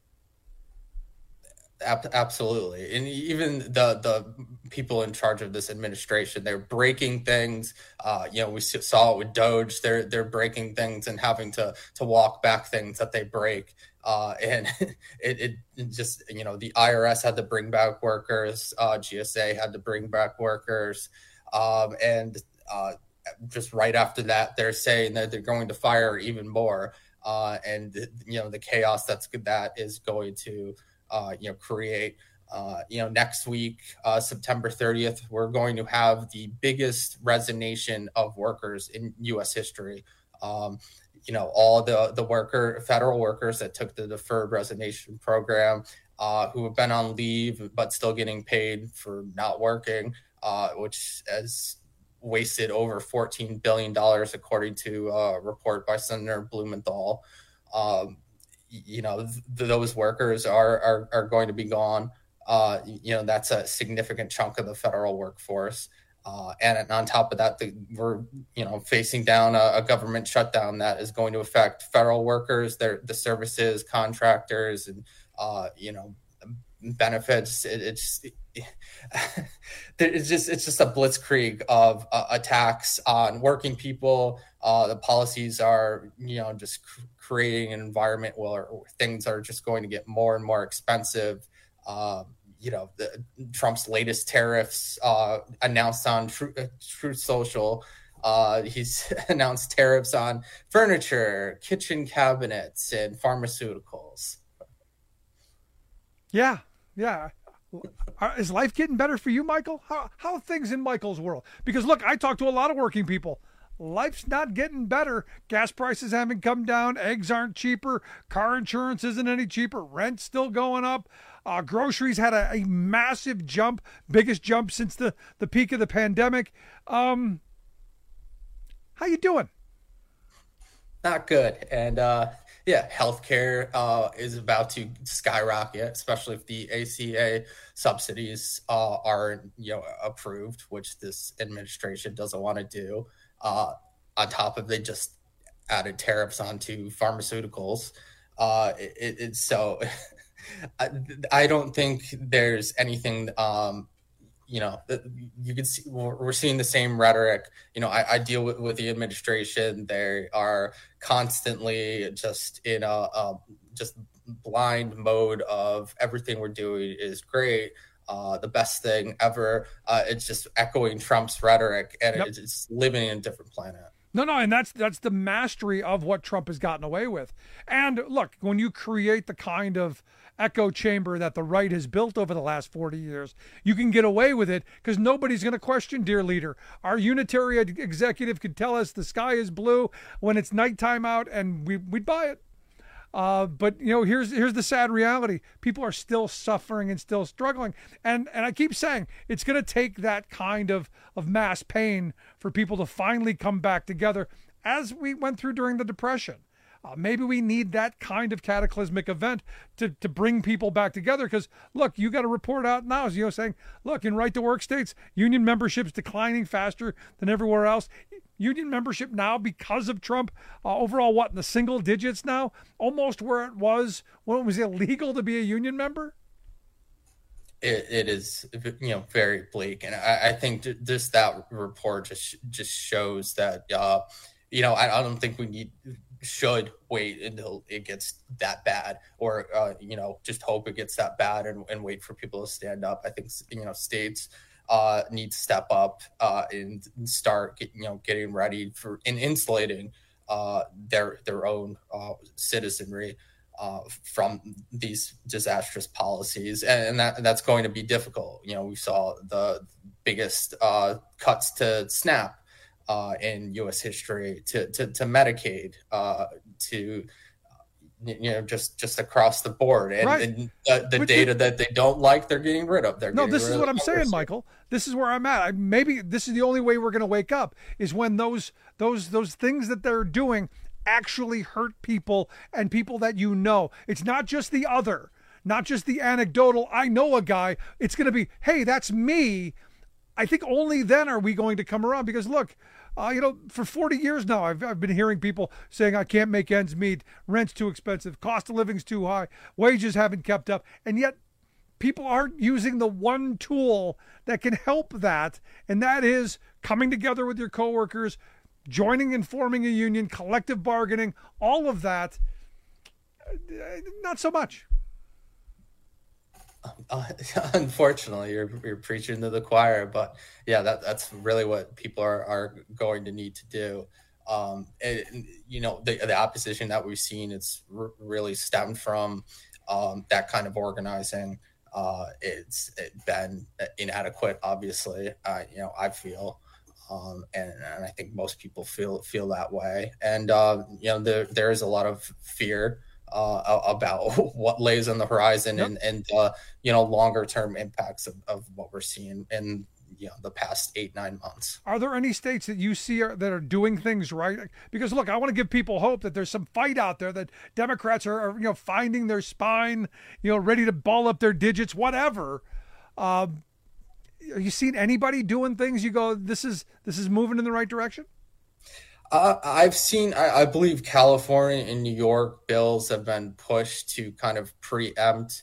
S20: Absolutely. And even the the people in charge of this administration, they're breaking things. Uh, you know, we saw it with Doge. They're they're breaking things and having to to walk back things that they break. Uh, and it, it just, you know, the I R S had to bring back workers. Uh, G S A had to bring back workers. Um, and uh, just right after that, they're saying that they're going to fire even more. Uh, and, you know, the chaos that's that is going to Uh, you know, create, uh, you know, next week, uh, September thirtieth, we're going to have the biggest resignation of workers in U S history. Um, you know, all the, the worker, federal workers that took the deferred resignation program, uh, who have been on leave, but still getting paid for not working, uh, which has wasted over fourteen billion dollars, according to a report by Senator Blumenthal. Um, you know, th- those workers are, are, are going to be gone. Uh, you know, that's a significant chunk of the federal workforce. Uh, and on top of that, the, we're, you know, facing down a, a government shutdown that is going to affect federal workers, their, the services, contractors, and, uh, you know, benefits. It, it's it's just it's just a blitzkrieg of uh, attacks on working people. Uh, the policies are, you know, just cr- creating an environment where things are just going to get more and more expensive. Um, you know, the, Trump's latest tariffs uh, announced on Truth, Truth Social. Uh, he's announced tariffs on furniture, kitchen cabinets, and pharmaceuticals.
S12: Yeah, yeah. Is life getting better for you, Michael? How how are things in Michael's world? Because look, I talk to a lot of working people. Life's not getting better. Gas prices haven't come down. Eggs aren't cheaper. Car insurance isn't any cheaper. Rent's still going up. Uh, groceries had a, a massive jump, biggest jump since the, the peak of the pandemic. Um, how you doing?
S20: Not good. And uh, yeah, healthcare uh, is about to skyrocket, especially if the A C A subsidies uh, are, you know, approved, which this administration doesn't want to do. Uh, on top of they just added tariffs onto pharmaceuticals. Uh, it, it's so I, I don't think there's anything, um, you know, you can see we're seeing the same rhetoric. You know, I, I deal with, with the administration. They are constantly just in a, a just blind mode of everything we're doing is great. Uh, the best thing ever. Uh, it's just echoing Trump's rhetoric, and yep. it's, it's living in a different planet.
S12: No, no, and that's that's the mastery of what Trump has gotten away with. And look, when you create the kind of echo chamber that the right has built over the last forty years, you can get away with it because nobody's going to question, dear leader. Our unitary executive could tell us the sky is blue when it's nighttime out, and we, we'd buy it. Uh, but, you know, here's here's the sad reality. People are still suffering and still struggling. And and I keep saying it's going to take that kind of, of mass pain for people to finally come back together as we went through during the Depression. Uh, maybe we need that kind of cataclysmic event to, to bring people back together because, look, you got a report out now, you know, saying, look, in right-to-work states, union membership's declining faster than everywhere else. Union membership now, because of Trump, uh, overall, what, in the single digits now? Almost where it was when it was illegal to be a union member?
S20: It, it is, you know, very bleak. And I, I think just that report just just shows that, uh, you know, I, I don't think we need... should wait until it gets that bad or, uh, you know, just hope it gets that bad and, and wait for people to stand up. I think, you know, states uh, need to step up uh, and start, get, you know, getting ready for and insulating uh, their their own uh, citizenry uh, from these disastrous policies. And, and that that's going to be difficult. You know, we saw the biggest uh, cuts to SNAP Uh, in U S history, to to, to Medicaid, uh, to you know just just across the board, and,
S12: right.
S20: and the, the
S12: Which
S20: data
S12: is,
S20: that they don't like, they're getting rid of. They're
S12: no, this
S20: rid
S12: is what
S20: of
S12: I'm saying, Michael. This is where I'm at. I, maybe this is the only way we're going to wake up is when those those those things that they're doing actually hurt people and people that you know. It's not just the other, not just the anecdotal. I know a guy. It's going to be, hey, that's me. I think only then are we going to come around because look. Uh, you know, for forty years now, I've, I've been hearing people saying I can't make ends meet, rent's too expensive, cost of living's too high, wages haven't kept up, and yet people aren't using the one tool that can help that, and that is coming together with your coworkers, joining and forming a union, collective bargaining, all of that. Not so much.
S20: Uh, unfortunately, you're you're preaching to the choir, but yeah, that that's really what people are, are going to need to do. Um, and, you know, the the opposition that we've seen, it's r- really stemmed from um, that kind of organizing. Uh, it's it been inadequate, obviously. Uh, you know, I feel, um, and and I think most people feel feel that way. And uh, you know, there there is a lot of fear. Uh, about what lays on the horizon yep. and, and uh, you know, longer term impacts of, of what we're seeing in, you know, the past eight, nine months.
S12: Are there any states that you see are, that are doing things right? Because look, I want to give people hope that there's some fight out there, that Democrats are, are you know, finding their spine, you know, ready to ball up their digits, whatever. Uh, are you seeing anybody doing things you go, this is, this is moving in the right direction?
S20: Uh, I've seen, I, I believe California and New York bills have been pushed to kind of preempt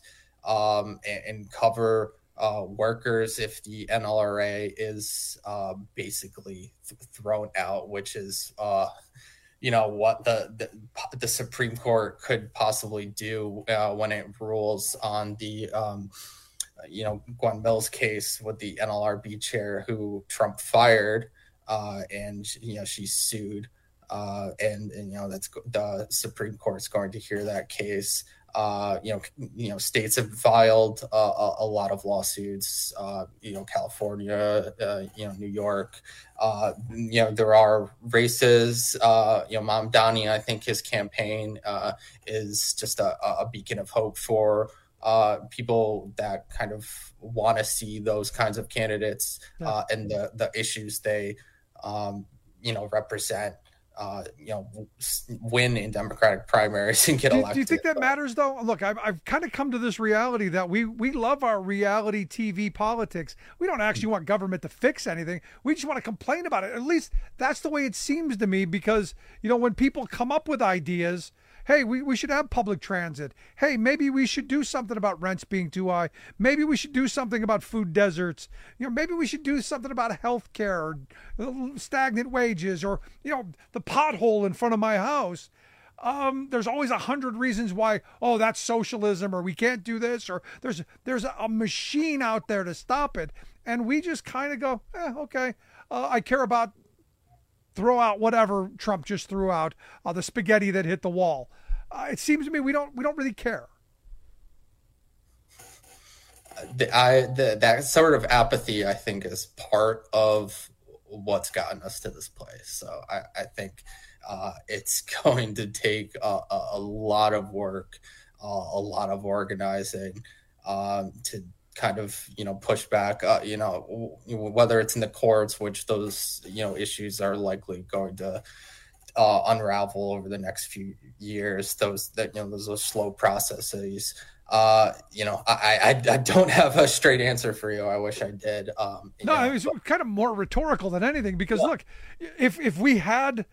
S20: um, and, and cover uh, workers if the N L R A is uh, basically th- thrown out, which is, uh, you know, what the, the the Supreme Court could possibly do uh, when it rules on the, um, you know, Gwen Mills case with the N L R B chair who Trump fired, uh, and, you know, she's sued. Uh, and, and, you know, that's the Supreme Court's going to hear that case. Uh, you know, you know, states have filed uh, a, a lot of lawsuits. Uh, you know, California, uh, you know, New York. Uh, you know, there are races. Uh, you know, Mamdani, I think his campaign uh, is just a, a beacon of hope for uh, people that kind of want to see those kinds of candidates uh, and the the issues they, um, you know, represent. Uh, you know, win in Democratic primaries and get
S12: do,
S20: elected.
S12: Do you think that matters, though? Look, I've, I've kind of come to this reality that we we love our reality T V politics. We don't actually want government to fix anything. We just want to complain about it. At least that's the way it seems to me, because, you know, when people come up with ideas, hey, we, we should have public transit. Hey, maybe we should do something about rents being too high. Maybe we should do something about food deserts. You know, maybe we should do something about health care, or stagnant wages, or, you know, the pothole in front of my house. Um, there's always a hundred reasons why, oh, that's socialism, or we can't do this, or there's there's a machine out there to stop it. And we just kind of go, eh, okay, uh, I care about throw out whatever Trump just threw out, uh, the spaghetti that hit the wall. Uh, it seems to me we don't we don't really care.
S20: The, I the, that sort of apathy, I think, is part of what's gotten us to this place. So I, I think uh, it's going to take a, a, a lot of work, uh, a lot of organizing um, to kind of, you know, push back, uh, you know, whether it's in the courts, which those, you know, issues are likely going to uh, unravel over the next few years. Those that, you know, those, those slow processes. Uh, you know, I, I I don't have a straight answer for you. I wish I did. Um,
S12: no,
S20: know,
S12: it was
S20: but,
S12: kind of more rhetorical than anything, because
S20: yeah.
S12: look, if if we had,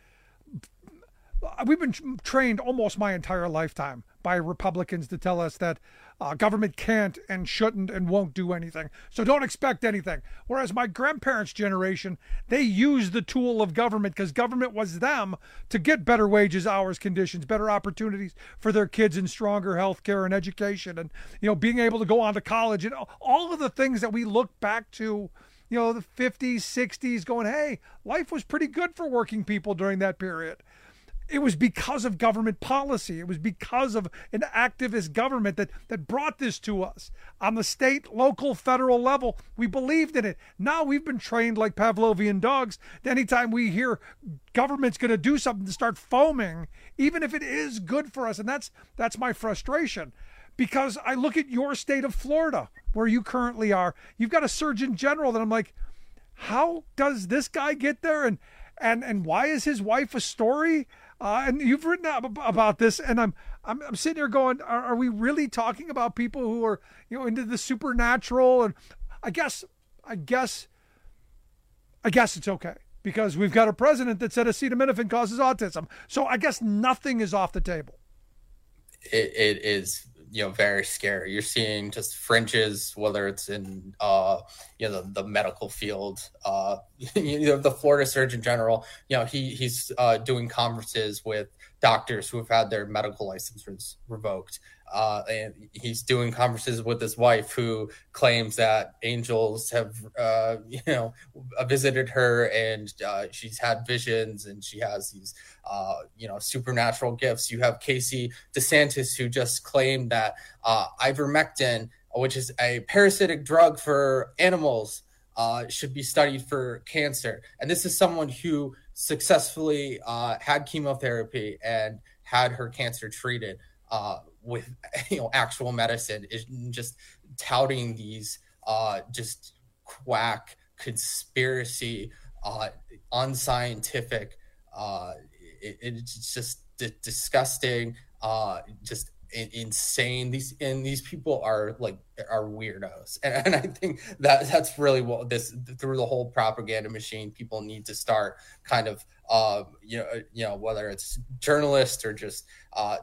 S12: we've been trained almost my entire lifetime by Republicans to tell us that uh, government can't and shouldn't and won't do anything. So don't expect anything. Whereas my grandparents' generation, they used the tool of government because government was them to get better wages, hours, conditions, better opportunities for their kids, and stronger health care and education, and, you know, being able to go on to college, and all of the things that we look back to, you know, the fifties, sixties, going, hey, life was pretty good for working people during that period. It was because of government policy. It was because of an activist government that, that brought this to us. On the state, local, federal level, we believed in it. Now we've been trained like Pavlovian dogs. Anytime we hear government's going to do something, to start foaming, even if it is good for us. And that's that's my frustration. Because I look at your state of Florida, where you currently are. You've got a Surgeon General that I'm like, how does this guy get there? And and and why is his wife a story? Uh, and you've written about this, and I'm I'm, I'm sitting here going, are, are we really talking about people who are, you know, into the supernatural? And I guess, I guess, I guess it's okay, because we've got a president that said acetaminophen causes autism. So I guess nothing is off the table.
S20: It, it is, you know, very scary. You're seeing just fringes, whether it's in, uh, you know, the, the medical field. Uh, you know, the Florida Surgeon General, you know, he he's uh, doing conferences with doctors who have had their medical licenses revoked. Uh, and he's doing conferences with his wife, who claims that angels have, uh, you know, visited her, and uh, she's had visions, and she has these, uh, you know, supernatural gifts. You have Casey DeSantis, who just claimed that uh, ivermectin, which is a parasitic drug for animals, uh, should be studied for cancer. And this is someone who successfully uh, had chemotherapy and had her cancer treated uh, with, you know, actual medicine, is just touting these uh, just quack conspiracy, uh, unscientific. Uh, it, it's just d- disgusting, uh, just in, insane. These and these people are like are weirdos, and, and I think that that's really what this through the whole propaganda machine. People need to start kind of, uh, you know, you know, whether it's journalists or just uh, just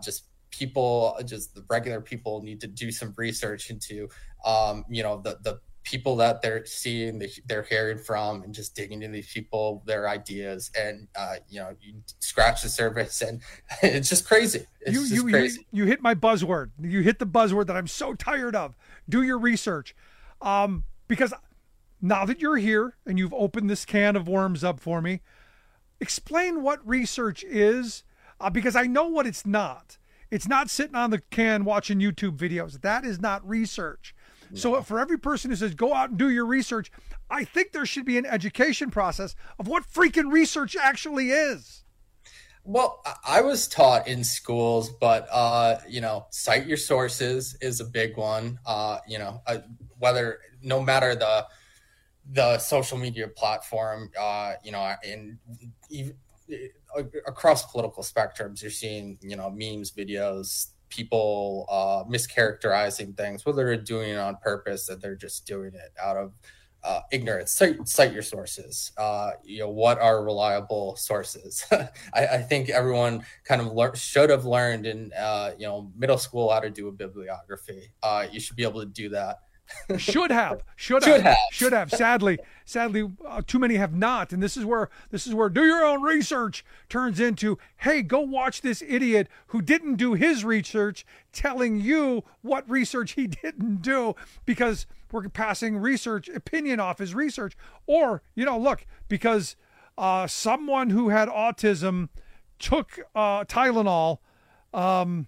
S20: people, just the regular people, need to do some research into, um, you know, the the people that they're seeing, they're hearing from, and just digging into these people, their ideas, and uh, you know, you scratch the surface, and it's just crazy. It's
S12: you,
S20: just
S12: you,
S20: crazy.
S12: You, you hit my buzzword. You hit the buzzword that I'm so tired of. Do your research, um, because now that you're here and you've opened this can of worms up for me, explain what research is, uh, because I know what it's not. It's not sitting on the can watching YouTube videos. That is not research. So for every person who says, go out and do your research, I think there should be an education process of what freaking research actually is.
S20: Well, I was taught in schools, but, uh, you know, cite your sources is a big one. Uh, you know, uh, whether, no matter the, the social media platform, uh, you know, in even, across political spectrums, you're seeing, you know, memes, videos, people uh, mischaracterizing things, whether they're doing it on purpose, that they're just doing it out of uh, ignorance. Cite, cite your sources. Uh, you know, what are reliable sources? I, I think everyone kind of lear- should have learned in uh, you know, middle school how to do a bibliography. Uh, you should be able to do that.
S12: should have, should,
S20: should
S12: have,
S20: have,
S12: should have. Sadly, sadly, uh, too many have not. And this is where this is where do your own research turns into, hey, go watch this idiot who didn't do his research, telling you what research he didn't do, because we're passing research opinion off his research. Or, you know, look, because uh, someone who had autism took uh, Tylenol. Um,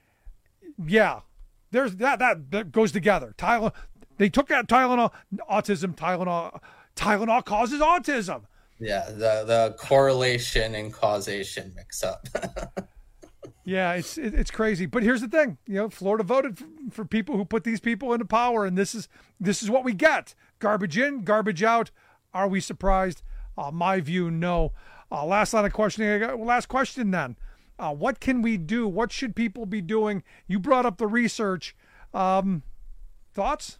S12: yeah, there's that, that that goes together. Tylenol. They took that Tylenol, autism, Tylenol, Tylenol causes autism.
S20: Yeah, the, the correlation and causation mix up.
S12: Yeah, it's it, it's crazy. But here's the thing, you know, Florida voted for, for people who put these people into power, and this is this is what we get: garbage in, garbage out. Are we surprised? Uh, my view, no. Uh, last line of questioning. I got last question then. Uh, what can we do? What should people be doing? You brought up the research. Um, thoughts?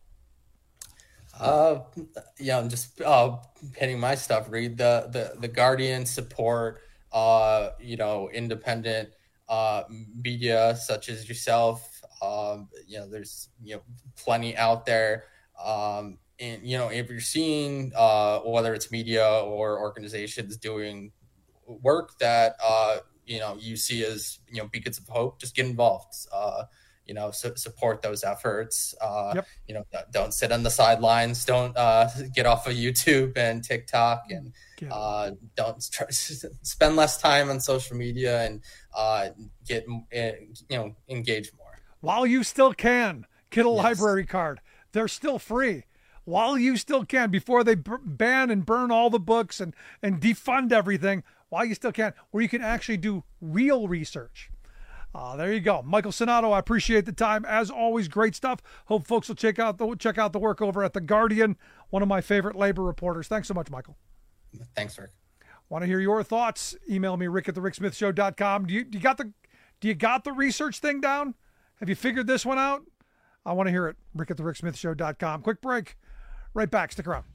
S20: Uh, yeah, I'm just uh, hitting my stuff. Read the, the, the Guardian, support, uh, you know, independent uh, media such as yourself. Um, you know, there's, you know, plenty out there. Um, and, you know, if you're seeing uh, whether it's media or organizations doing work that, uh, you know, you see as, you know, beacons of hope, just get involved. Uh, you know, su- support those efforts. Uh,
S12: yep.
S20: You know, don't sit on the sidelines. Don't uh, get off of YouTube and TikTok, and uh, don't try, spend less time on social media, and uh, get, you know, engage more.
S12: While you still can, get a
S20: yes.
S12: library card. They're still free. While you still can, before they b- ban and burn all the books and, and defund everything, while you still can, where you can actually do real research. Uh, there you go. Michael Sonato, I appreciate the time. As always, great stuff. Hope folks will check out the check out the work over at The Guardian, one of my favorite labor reporters. Thanks so much, Michael.
S20: Thanks, Rick.
S12: Want to hear your thoughts? Email me, rick at the rick smith show dot com. Do you, do you got the do you got the research thing down? Have you figured this one out? I want to hear it. rick at the rick smith show dot com. Quick break. Right back. Stick around.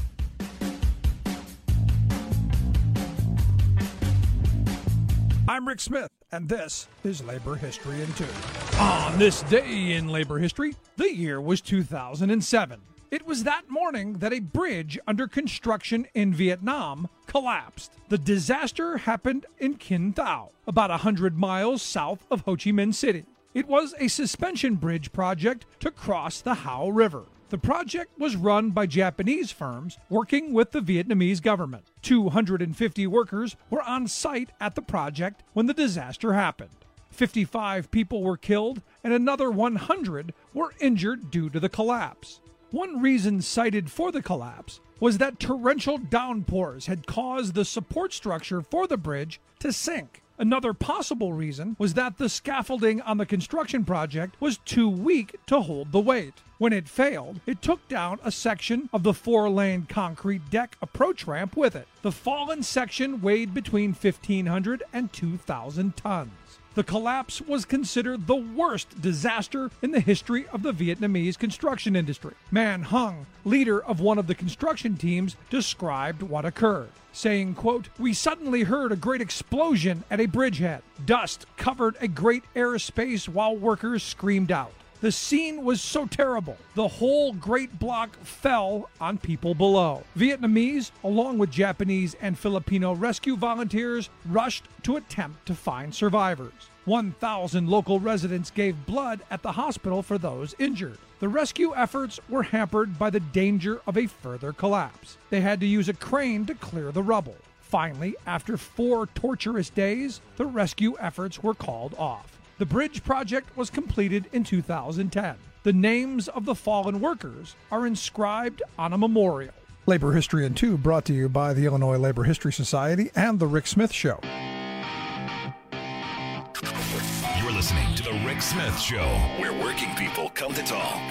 S12: I'm Rick Smith, and this is Labor History in Two. On this day in labor history, the year was two thousand seven. It was that morning that a bridge under construction in Vietnam collapsed. The disaster happened in Kinh Thao, about one hundred miles south of Ho Chi Minh City. It was a suspension bridge project to cross the Hao River. The project was run by Japanese firms working with the Vietnamese government. two hundred fifty workers were on site at the project when the disaster happened. fifty-five people were killed and another one hundred were injured due to the collapse. One reason cited for the collapse was that torrential downpours had caused the support structure for the bridge to sink. Another possible reason was that the scaffolding on the construction project was too weak to hold the weight. When it failed, it took down a section of the four-lane concrete deck approach ramp with it. The fallen section weighed between fifteen hundred and two thousand tons. The collapse was considered the worst disaster in the history of the Vietnamese construction industry. Man Hung, leader of one of the construction teams, described what occurred, saying, quote, "We suddenly heard a great explosion at a bridgehead. Dust covered a great airspace while workers screamed out. The scene was so terrible, the whole great block fell on people below. Vietnamese, along with Japanese and Filipino rescue volunteers, rushed to attempt to find survivors. one thousand local residents gave blood at the hospital for those injured. The rescue efforts were hampered by the danger of a further collapse. They had to use a crane to clear the rubble. Finally, after four torturous days, the rescue efforts were called off. The bridge project was completed in two thousand ten. The names of the fallen workers are inscribed on a memorial." Labor History in Two, brought to you by the Illinois Labor History Society and The Rick Smith Show.
S11: You're listening to The Rick Smith Show, where working people come to talk.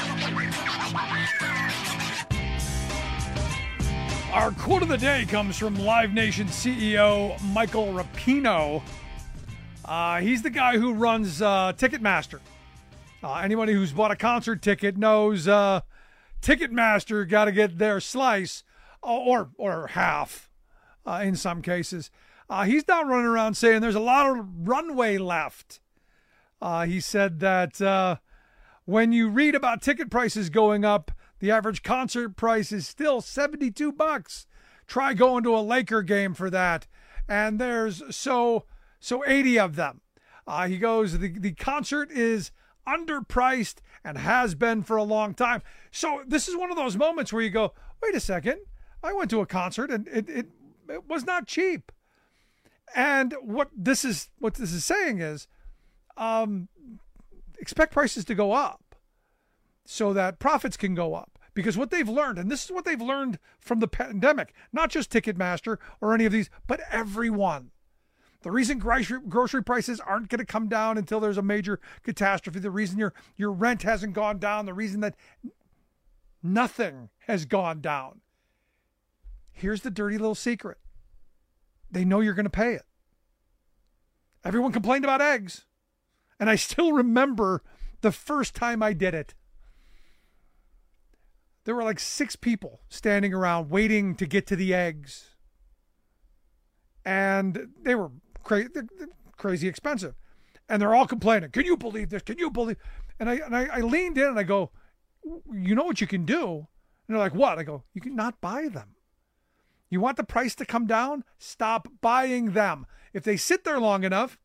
S12: Our quote of the day comes from Live Nation C E O Michael Rapino. Uh, he's the guy who runs uh, Ticketmaster. Uh, anybody who's bought a concert ticket knows uh, Ticketmaster got to get their slice, or or half uh, in some cases. Uh, he's not running around saying there's a lot of runway left. Uh, he said that uh, when you read about ticket prices going up, the average concert price is still seventy-two bucks. Try going to a Laker game for that. And there's so... So eighty of them. Uh, he goes, the, the concert is underpriced and has been for a long time. So this is one of those moments where you go, wait a second. I went to a concert and it, it, it was not cheap. And what this is what this is saying is um, expect prices to go up so that profits can go up. Because what they've learned, and this is what they've learned from the pandemic, not just Ticketmaster or any of these, but everyone. The reason grocery, grocery prices aren't going to come down until there's a major catastrophe, the reason your, your rent hasn't gone down, the reason that nothing has gone down. Here's the dirty little secret. They know you're going to pay it. Everyone complained about eggs. And I still remember the first time I did it. There were like six people standing around waiting to get to the eggs. And they were crazy, crazy expensive. And they're all complaining. Can you believe this? Can you believe? And I, and I, I leaned in and I go, you know what you can do? And they're like, what? I go, you can not buy them. You want the price to come down? Stop buying them. If they sit there long enough,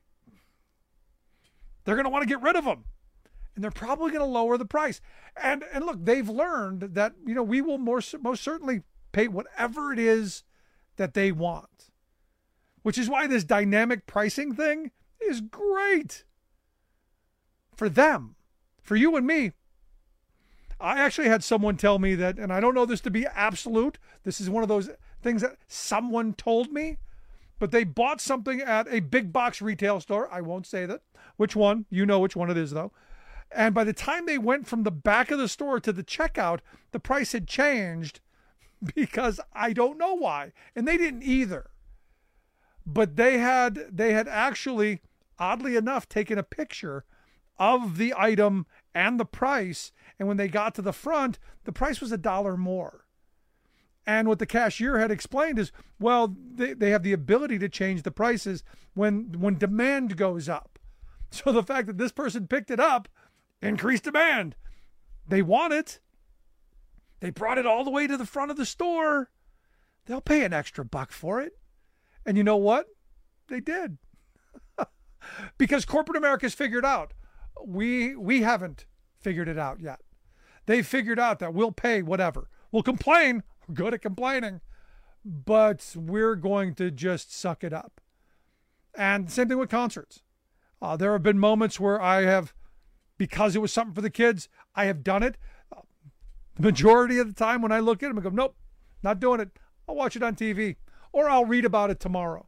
S12: they're going to want to get rid of them. And they're probably going to lower the price. And and look, they've learned that, you know, we will more, most certainly pay whatever it is that they want. Which is why this dynamic pricing thing is great for them. For you and me, I actually had someone tell me that, and I don't know this to be absolute, this is one of those things that someone told me, but they bought something at a big box retail store. I won't say that. Which one? You know which one it is, though. And by the time they went from the back of the store to the checkout, the price had changed because I don't know why. And they didn't either. But they had they had actually, oddly enough, taken a picture of the item and the price. And when they got to the front, the price was a dollar more. And what the cashier had explained is, well, they, they have the ability to change the prices when when demand goes up. So the fact that this person picked it up increased demand. They want it. They brought it all the way to the front of the store. They'll pay an extra buck for it. And you know what? They did. Because corporate America's figured out. We we haven't figured it out yet. They figured out that we'll pay whatever. We'll complain. We're good at complaining. But we're going to just suck it up. And same thing with concerts. Uh, there have been moments where I have, because it was something for the kids, I have done it. Uh, the majority of the time when I look at them, I go, nope, not doing it. I'll watch it on T V. Or I'll read about it tomorrow.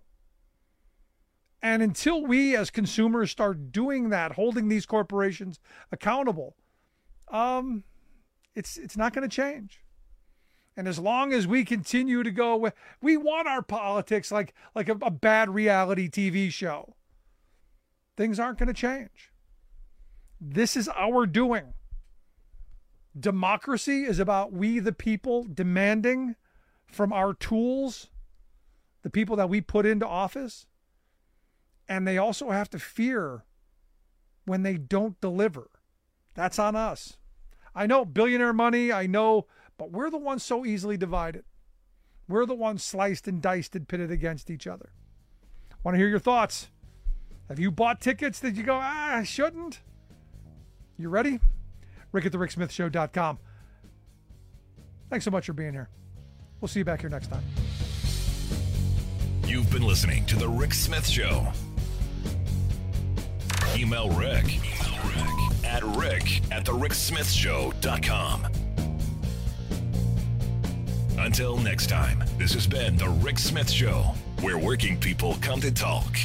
S12: And until we as consumers start doing that, holding these corporations accountable, um, it's it's not going to change. And as long as we continue to go, we want our politics like, like a, a bad reality T V show. things aren't going to change. This is our doing. Democracy is about we, the people, demanding from our tools, the people that we put into office, and they also have to fear when they don't deliver. That's on us. I know billionaire money, I know, but we're the ones so easily divided. We're the ones sliced and diced and pitted against each other. Want to hear your thoughts? Have you bought tickets that you go, ah, I shouldn't? You ready? Rick at the Rick Smith Show dot com. Thanks so much for being here. We'll see you back here next time.
S21: You've been listening to The Rick Smith Show. Email Rick, Email Rick at Rick at the Rick Smith Show dot com. Until next time, this has been The Rick Smith Show, where working people come to talk.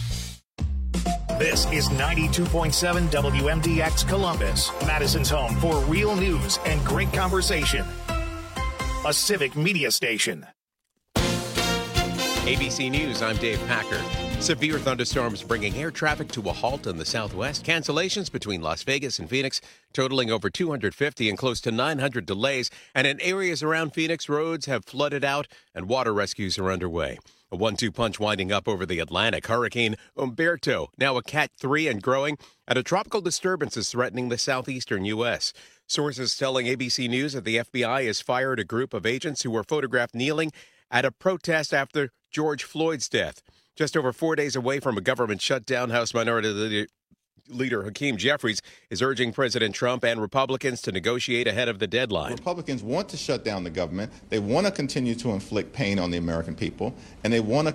S1: This is ninety-two point seven W M D X Columbus, Madison's home for real news and great conversation. A civic media station.
S2: A B C News, I'm Dave Packer. Severe thunderstorms bringing air traffic to a halt in the southwest. Cancellations between Las Vegas and Phoenix totaling over two hundred fifty and close to nine hundred delays. And in areas around Phoenix, roads have flooded out and water rescues are underway. A one two punch winding up over the Atlantic. Hurricane Umberto, now a Cat three and growing, and a tropical disturbance is threatening the southeastern U S. Sources telling A B C News that the F B I has fired a group of agents who were photographed kneeling at a protest after George Floyd's death. Just over four days away from a government shutdown, House Minority Leader, Leader Hakeem Jeffries is urging President Trump and Republicans to negotiate ahead of the deadline.
S22: Republicans want to shut down the government. They want to continue to inflict pain on the American people, and they want to